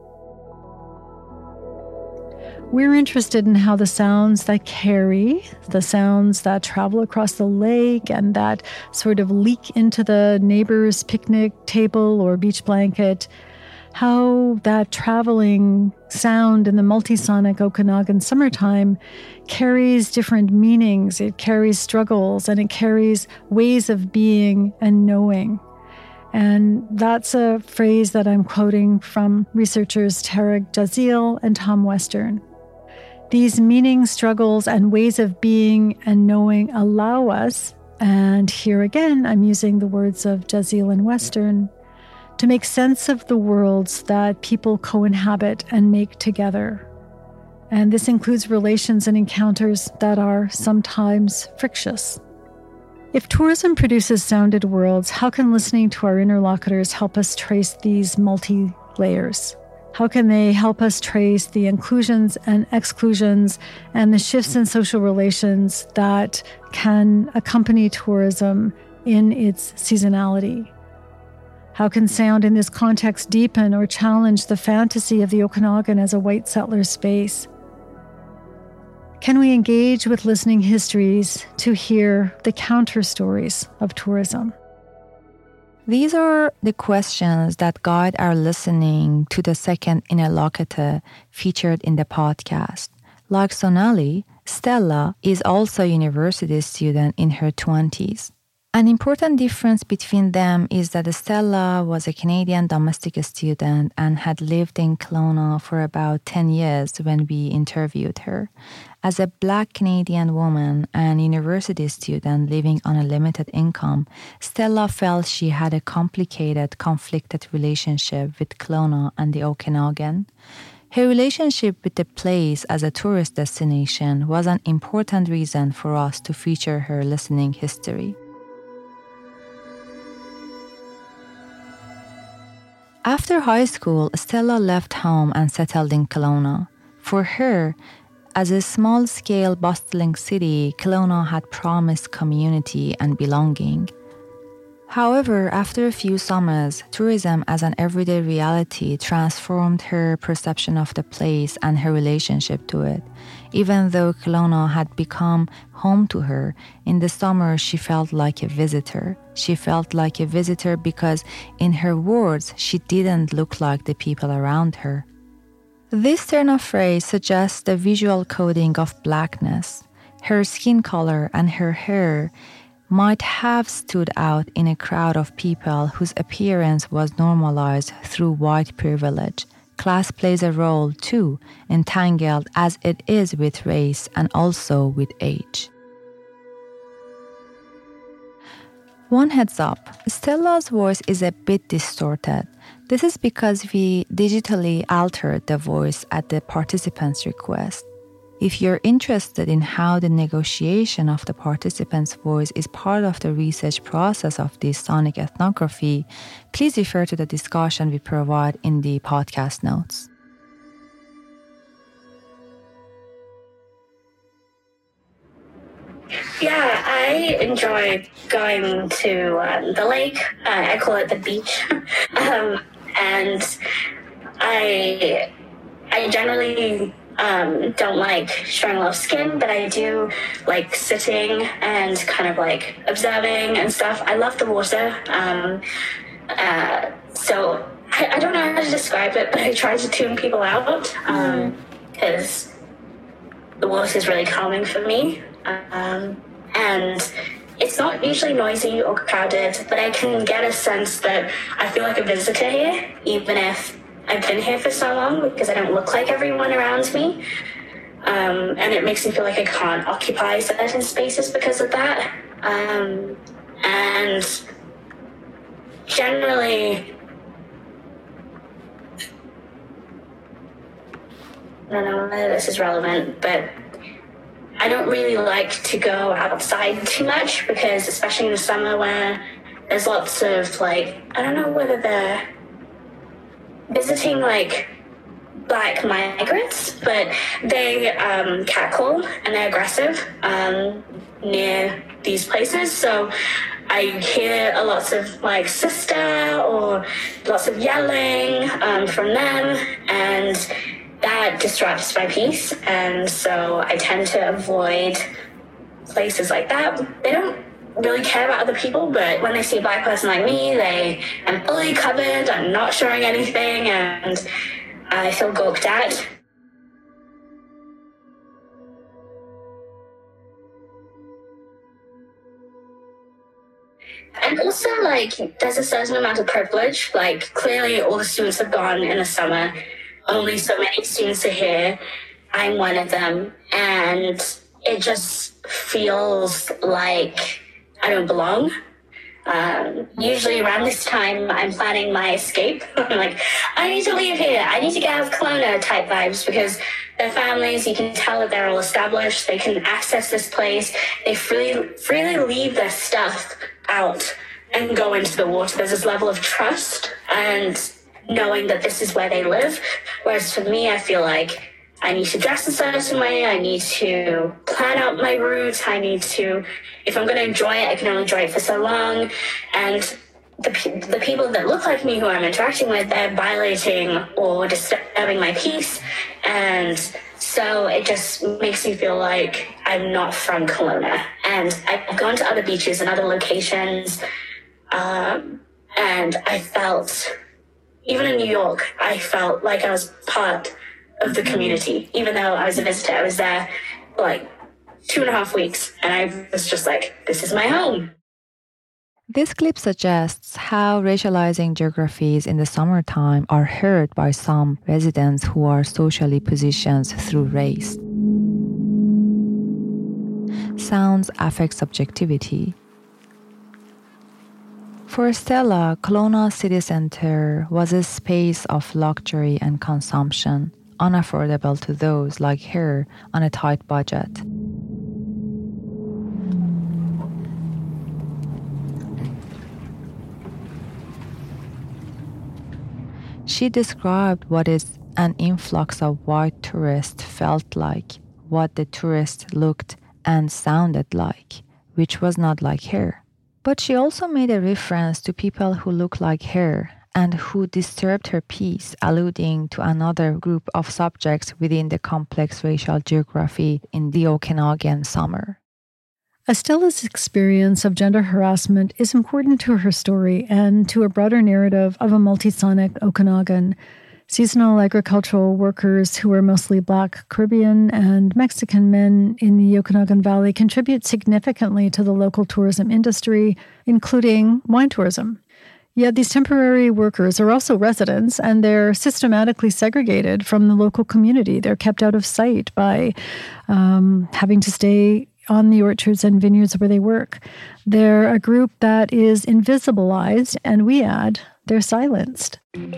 We're interested in how the sounds that carry, the sounds that travel across the lake and that sort of leak into the neighbor's picnic table or beach blanket, how that traveling sound in the multisonic Okanagan summertime carries different meanings, it carries struggles, and it carries ways of being and knowing. And that's a phrase that I'm quoting from researchers Tarek Jazil and Tom Western. These meaning struggles and ways of being and knowing allow us, and here again I'm using the words of Jazil and Western, to make sense of the worlds that people co-inhabit and make together. And this includes relations and encounters that are sometimes frictious. If tourism produces sounded worlds, how can listening to our interlocutors help us trace these multi-layers? How can they help us trace the inclusions and exclusions and the shifts in social relations that can accompany tourism in its seasonality? How can sound in this context deepen or challenge the fantasy of the Okanagan as a white settler space? Can we engage with listening histories to hear the counter stories of tourism? These are the questions that guide our listening to the second interlocutor featured in the podcast. Like Sonali, Stella is also a university student in her twenties. An important difference between them is that Stella was a Canadian domestic student and had lived in Kelowna for about ten years when we interviewed her. As a Black Canadian woman and university student living on a limited income, Stella felt she had a complicated, conflicted relationship with Kelowna and the Okanagan. Her relationship with the place as a tourist destination was an important reason for us to feature her listening history. After high school, Stella left home and settled in Kelowna. For her, as a small-scale bustling city, Kelowna had promised community and belonging. However, after a few summers, tourism as an everyday reality transformed her perception of the place and her relationship to it. Even though Kelowna had become home to her, in the summer she felt like a visitor. She felt like a visitor because, in her words, she didn't look like the people around her. This turn of phrase suggests the visual coding of blackness. Her skin color and her hair might have stood out in a crowd of people whose appearance was normalized through white privilege. Class plays a role too, entangled as it is with race and also with age. One heads up, Stella's voice is a bit distorted. This is because we digitally altered the voice at the participant's request. If you're interested in how the negotiation of the participant's voice is part of the research process of this sonic ethnography, please refer to the discussion we provide in the podcast notes. Yeah, I enjoy going to uh, the lake. Uh, I call it the beach. um, and I, I generally um, don't like showing a lot of skin, but I do like sitting and kind of like observing and stuff. I love the water. Um, uh, so I, I don't know how to describe it, but I try to tune people out because um, the water is really calming for me. Um, and it's not usually noisy or crowded, but I can get a sense that I feel like a visitor here, even if I've been here for so long, because I don't look like everyone around me. Um, and it makes me feel like I can't occupy certain spaces because of that. Um, and generally, I don't know whether this is relevant, but I don't really like to go outside too much because, especially in the summer where there's lots of like, I don't know whether they're visiting like black migrants, but they um, catcall and they're aggressive um, near these places. So I hear a lots of like sister or lots of yelling um, from them, and that disrupts my peace, and so I tend to avoid places like that. They don't really care about other people, but when they see a black person like me, they am fully covered, I'm not showing anything, and I feel gawked at. And also, like, there's a certain amount of privilege. Like, clearly all the students have gone in the summer. Only so many students are here. I'm one of them. And it just feels like I don't belong. Um, usually around this time, I'm planning my escape. I'm like, I need to leave here. I need to get out of Kelowna type vibes, because their families, you can tell that they're all established. They can access this place. They freely, freely leave their stuff out and go into the water. There's this level of trust and knowing that this is where they live. Whereas for me, I feel like I need to dress a certain way. I need to plan out my route. I need to, if I'm going to enjoy it, I can only enjoy it for so long. And the the people that look like me who I'm interacting with, they're violating or disturbing my peace. And so it just makes me feel like I'm not from Kelowna. And I've gone to other beaches and other locations. Um, and I felt, even in New York, I felt like I was part of the community. Even though I was a visitor, I was there for like two and a half weeks. And I was just like, this is my home. This clip suggests how racializing geographies in the summertime are heard by some residents who are socially positioned through race. Sounds affect subjectivity. For Stella, Kelowna City Centre was a space of luxury and consumption, unaffordable to those like her on a tight budget. She described what is an influx of white tourists felt like, what the tourists looked and sounded like, which was not like her. But she also made a reference to people who look like her and who disturbed her peace, alluding to another group of subjects within the complex racial geography in the Okanagan summer. Estella's experience of gender harassment is important to her story and to a broader narrative of a multisonic Okanagan. Seasonal agricultural workers who are mostly Black, Caribbean, and Mexican men in the Okanagan Valley contribute significantly to the local tourism industry, including wine tourism. Yet these temporary workers are also residents, and they're systematically segregated from the local community. They're kept out of sight by um, having to stay on the orchards and vineyards where they work. They're a group that is invisibilized, and we add, they're silenced.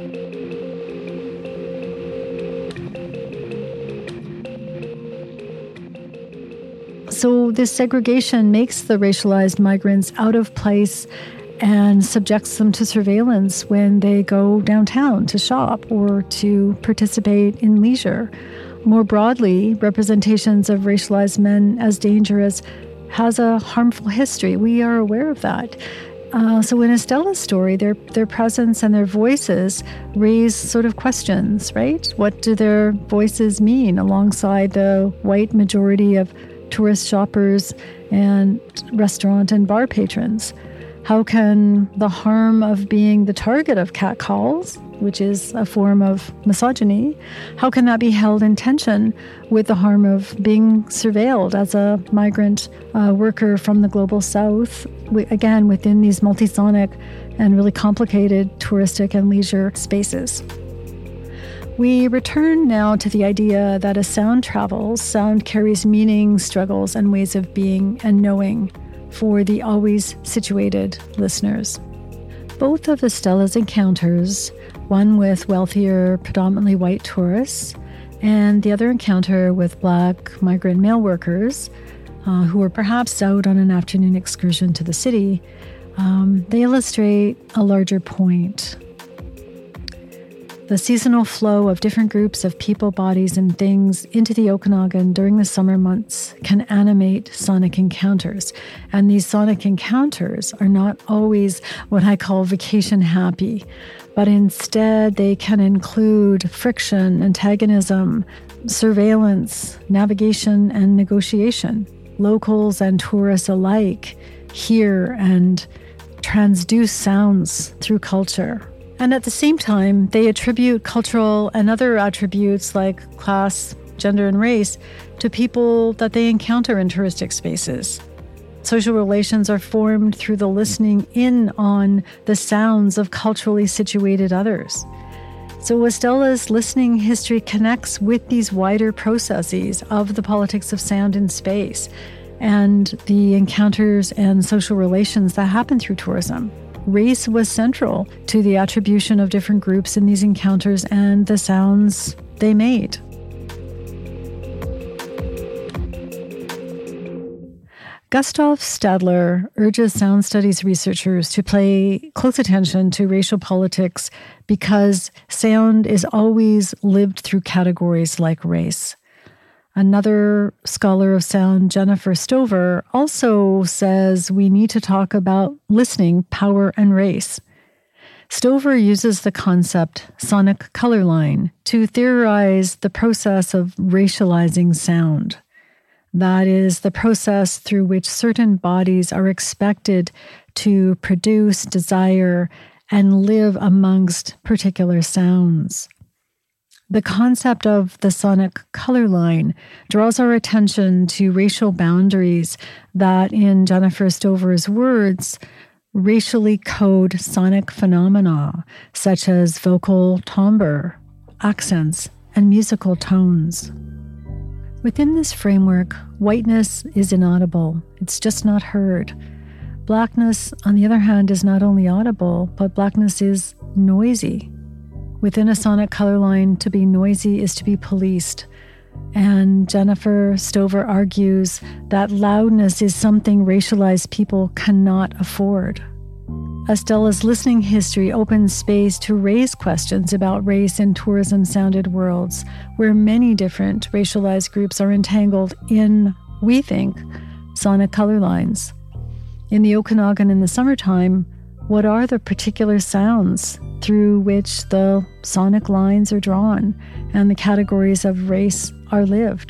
So this segregation makes the racialized migrants out of place and subjects them to surveillance when they go downtown to shop or to participate in leisure. More broadly, representations of racialized men as dangerous has a harmful history. We are aware of that. Uh, so in Estella's story, their their presence and their voices raise sort of questions, right? What do their voices mean alongside the white majority of tourist shoppers and restaurant and bar patrons? How can the harm of being the target of catcalls, which is a form of misogyny, how can that be held in tension with the harm of being surveilled as a migrant uh, worker from the global south, again, within these multisonic and really complicated touristic and leisure spaces? We return now to the idea that as sound travels, sound carries meaning, struggles, and ways of being and knowing for the always situated listeners. Both of Estella's encounters, one with wealthier, predominantly white tourists, and the other encounter with Black migrant male workers uh, who were perhaps out on an afternoon excursion to the city, um, they illustrate a larger point. The seasonal flow of different groups of people, bodies, and things into the Okanagan during the summer months can animate sonic encounters. And these sonic encounters are not always what I call vacation happy, but instead they can include friction, antagonism, surveillance, navigation, and negotiation. Locals and tourists alike hear and transduce sounds through culture. And at the same time, they attribute cultural and other attributes like class, gender, and race to people that they encounter in touristic spaces. Social relations are formed through the listening in on the sounds of culturally situated others. So Estella's listening history connects with these wider processes of the politics of sound in space and the encounters and social relations that happen through tourism. Race was central to the attribution of different groups in these encounters and the sounds they made. Gustav Stadler urges sound studies researchers to pay close attention to racial politics because sound is always lived through categories like race. Another scholar of sound, Jennifer Stover, also says we need to talk about listening, power, and race. Stover uses the concept sonic color line to theorize the process of racializing sound. That is the process through which certain bodies are expected to produce, desire, and live amongst particular sounds. The concept of the sonic color line draws our attention to racial boundaries that, in Jennifer Stover's words, racially code sonic phenomena such as vocal timbre, accents, and musical tones. Within this framework, whiteness is inaudible. It's just not heard. Blackness, on the other hand, is not only audible, but blackness is noisy. Within a sonic color line, to be noisy is to be policed. And Jennifer Stover argues that loudness is something racialized people cannot afford. Estella's listening history opens space to raise questions about race in tourism-sounded worlds, where many different racialized groups are entangled in, we think, sonic color lines. In the Okanagan in the summertime, what are the particular sounds through which the sonic lines are drawn and the categories of race are lived?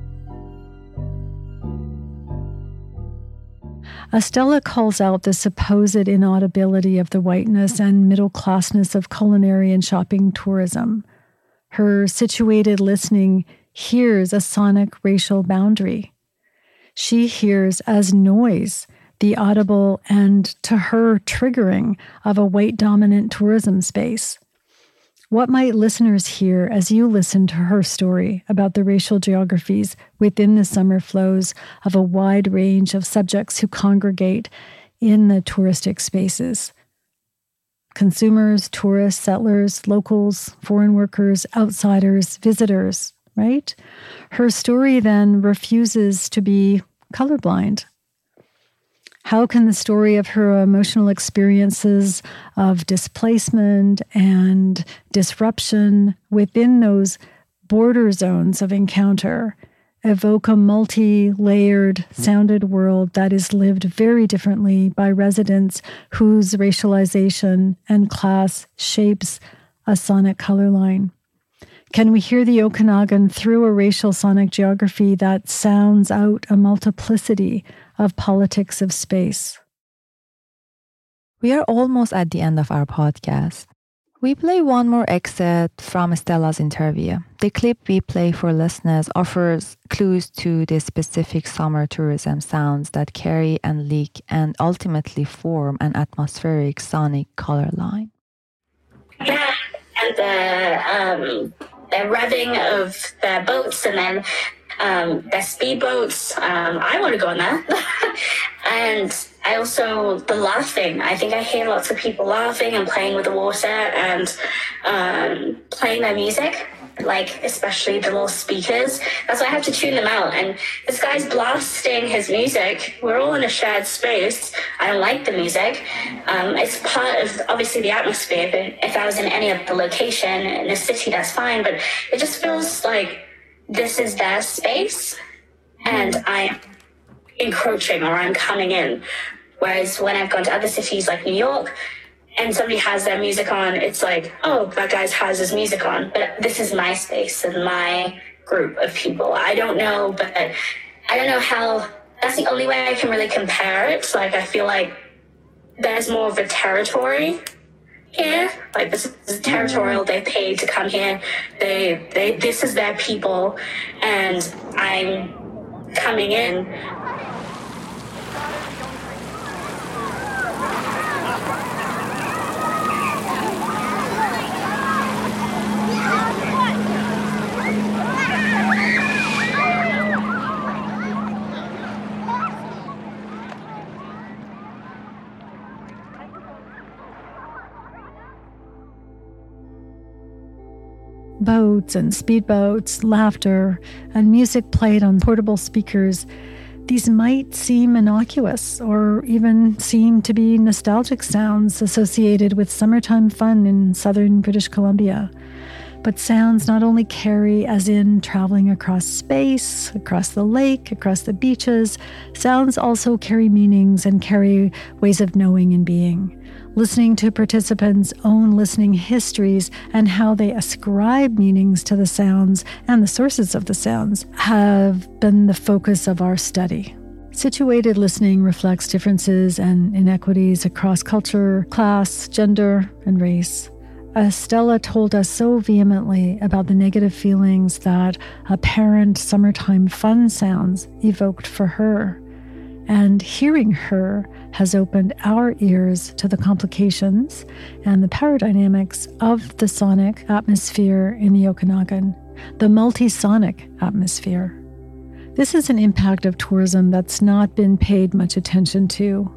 Estella calls out the supposed inaudibility of the whiteness and middle-classness of culinary and shopping tourism. Her situated listening hears a sonic racial boundary. She hears as noise the audible and, to her, triggering of a white-dominant tourism space. What might listeners hear as you listen to her story about the racial geographies within the summer flows of a wide range of subjects who congregate in the touristic spaces? Consumers, tourists, settlers, locals, foreign workers, outsiders, visitors, right? Her story then refuses to be colorblind. How can the story of her emotional experiences of displacement and disruption within those border zones of encounter evoke a multi-layered, sounded world that is lived very differently by residents whose racialization and class shapes a sonic color line? Can we hear the Okanagan through a racial sonic geography that sounds out a multiplicity of politics of space? We are almost at the end of our podcast. We play one more excerpt from Stella's interview. The clip we play for listeners offers clues to the specific summer tourism sounds that carry and leak and ultimately form an atmospheric sonic color line. Yeah, and the um, the revving of the boats, and then um, the speedboats. Um, I want to go on that. And I also, the laughing. I think I hear lots of people laughing and playing with the water and um, playing their music, like especially the little speakers. That's why I have to tune them out. And this guy's blasting his music. We're all in a shared space. I don't like the music. Um, it's part of, obviously, the atmosphere. But if I was in any other location in a city, that's fine. But it just feels like this is their space, and I'm encroaching or I'm coming in. Whereas when I've gone to other cities like New York and somebody has their music on, it's like, oh, that guy has his music on. But this is my space and my group of people. I don't know, but I don't know how, that's the only way I can really compare it. Like, I feel like there's more of a territory here. Like, this is territorial. They paid to come here. They, they, this is their people. And I'm coming in. Boats and speedboats, laughter, and music played on portable speakers. These might seem innocuous or even seem to be nostalgic sounds associated with summertime fun in southern British Columbia. But sounds not only carry, as in traveling across space, across the lake, across the beaches, sounds also carry meanings and carry ways of knowing and being. Listening to participants' own listening histories and how they ascribe meanings to the sounds and the sources of the sounds have been the focus of our study. Situated listening reflects differences and inequities across culture, class, gender, and race. Estella told us so vehemently about the negative feelings that apparent summertime fun sounds evoked for her. And hearing her has opened our ears to the complications and the power dynamics of the sonic atmosphere in the Okanagan, the multi-sonic atmosphere. This is an impact of tourism that's not been paid much attention to.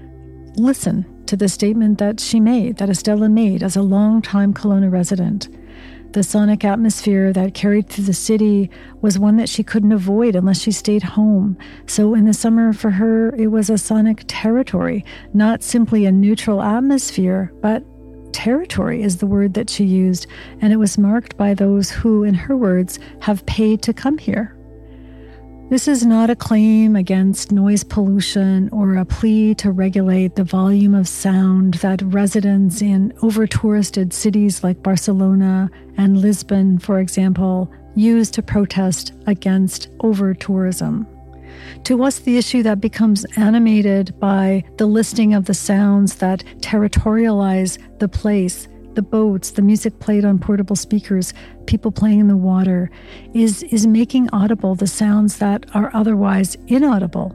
Listen to the statement that she made, that Estella made as a long-time Kelowna resident. The sonic atmosphere that carried through the city was one that she couldn't avoid unless she stayed home. So in the summer for her, it was a sonic territory, not simply a neutral atmosphere, but territory is the word that she used, and it was marked by those who, in her words, have paid to come here. This is not a claim against noise pollution or a plea to regulate the volume of sound that residents in over-touristed cities like Barcelona and Lisbon, for example, use to protest against over-tourism. To us, the issue that becomes animated by the listing of the sounds that territorialize the place, the boats, the music played on portable speakers, people playing in the water, is, is making audible the sounds that are otherwise inaudible.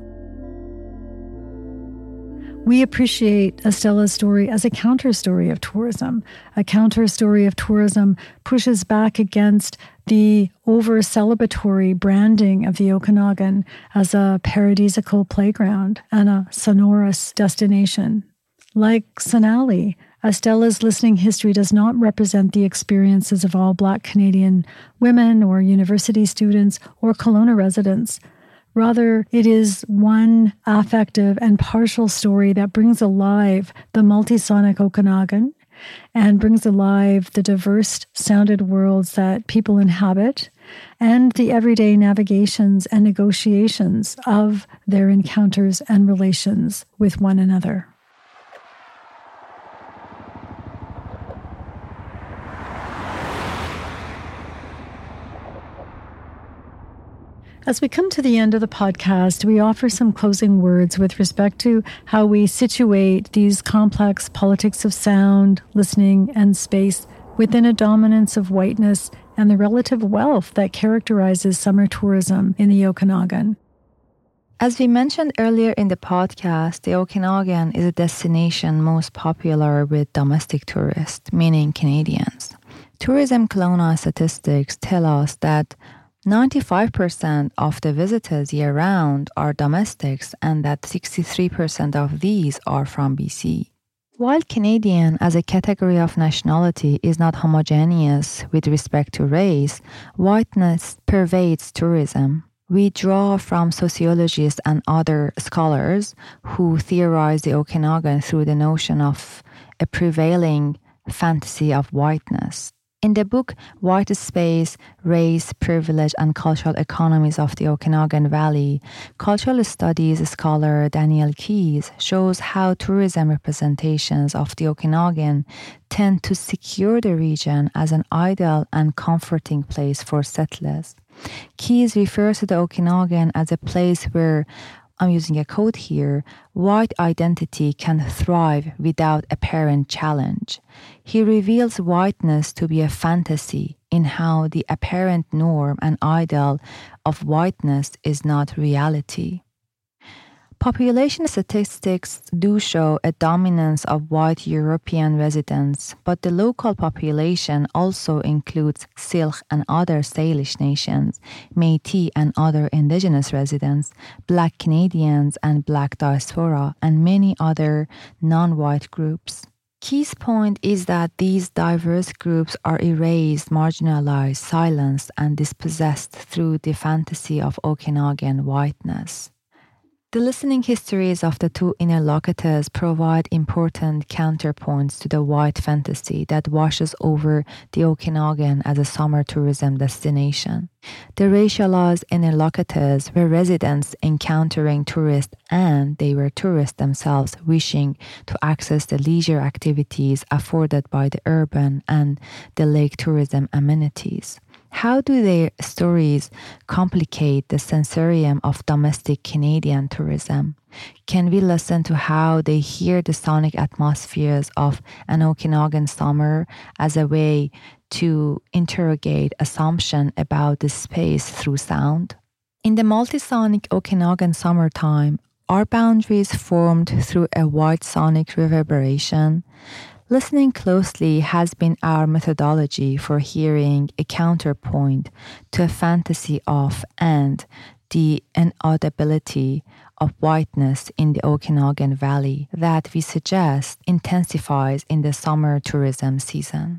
We appreciate Estella's story as a counter-story of tourism. A counter-story of tourism pushes back against the over-celebratory branding of the Okanagan as a paradisiacal playground and a sonorous destination. Like Sonali, Estella's listening history does not represent the experiences of all Black Canadian women or university students or Kelowna residents. Rather, it is one affective and partial story that brings alive the multisonic Okanagan and brings alive the diverse sounded worlds that people inhabit and the everyday navigations and negotiations of their encounters and relations with one another. As we come to the end of the podcast, we offer some closing words with respect to how we situate these complex politics of sound, listening, and space within a dominance of whiteness and the relative wealth that characterizes summer tourism in the Okanagan. As we mentioned earlier in the podcast, the Okanagan is a destination most popular with domestic tourists, meaning Canadians. Tourism Kelowna statistics tell us that ninety-five percent of the visitors year-round are domestics and that sixty-three percent of these are from B C. While Canadian as a category of nationality is not homogeneous with respect to race, whiteness pervades tourism. We draw from sociologists and other scholars who theorize the Okanagan through the notion of a prevailing fantasy of whiteness. In the book White Space, Race, Privilege, and Cultural Economies of the Okanagan Valley, cultural studies scholar Daniel Keyes shows how tourism representations of the Okanagan tend to secure the region as an ideal and comforting place for settlers. Keyes refers to the Okanagan as a place where, I'm using a quote here, white identity can thrive without apparent challenge. He reveals whiteness to be a fantasy in how the apparent norm and ideal of whiteness is not reality. Population statistics do show a dominance of white European residents, but the local population also includes Syilx and other Salish nations, Métis and other indigenous residents, Black Canadians and Black diaspora, and many other non-white groups. Key's point is that these diverse groups are erased, marginalized, silenced, and dispossessed through the fantasy of Okanagan whiteness. The listening histories of the two interlocutors provide important counterpoints to the white fantasy that washes over the Okanagan as a summer tourism destination. The racialized interlocutors were residents encountering tourists, and they were tourists themselves wishing to access the leisure activities afforded by the urban and the lake tourism amenities. How do their stories complicate the sensorium of domestic Canadian tourism? Can we listen to how they hear the sonic atmospheres of an Okanagan summer as a way to interrogate assumption about the space through sound? In the multisonic Okanagan summertime, are boundaries formed through a wide sonic reverberation? Listening closely has been our methodology for hearing a counterpoint to a fantasy of and the inaudibility of whiteness in the Okanagan Valley that we suggest intensifies in the summer tourism season.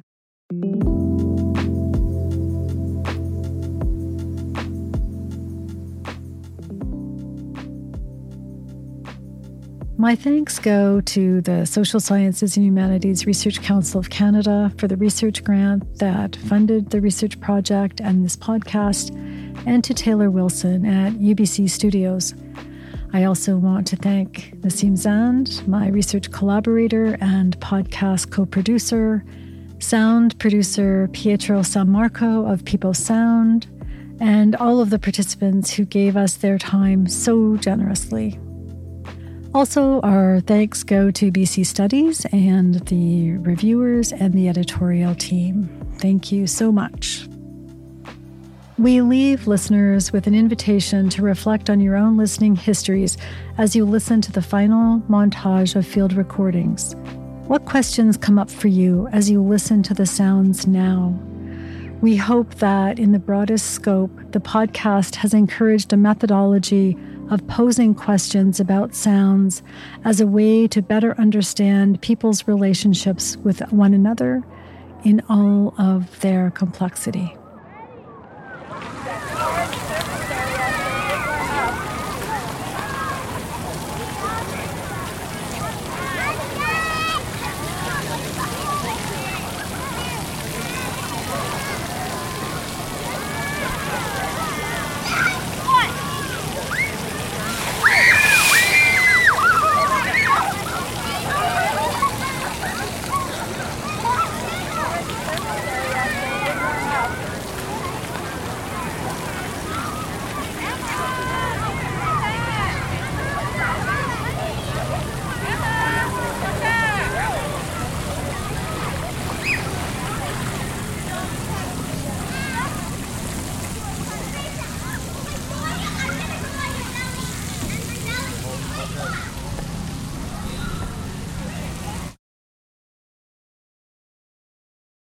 My thanks go to the Social Sciences and Humanities Research Council of Canada for the research grant that funded the research project and this podcast, and to Taylor Wilson at U B C Studios. I also want to thank Nassim Zand, my research collaborator and podcast co-producer, sound producer Pietro Sammarco of Pipo Sound, and all of the participants who gave us their time so generously. Also, our thanks go to B C Studies and the reviewers and the editorial team. Thank you so much. We leave listeners with an invitation to reflect on your own listening histories as you listen to the final montage of field recordings. What questions come up for you as you listen to the sounds now? We hope that in the broadest scope, the podcast has encouraged a methodology of posing questions about sounds as a way to better understand people's relationships with one another in all of their complexity.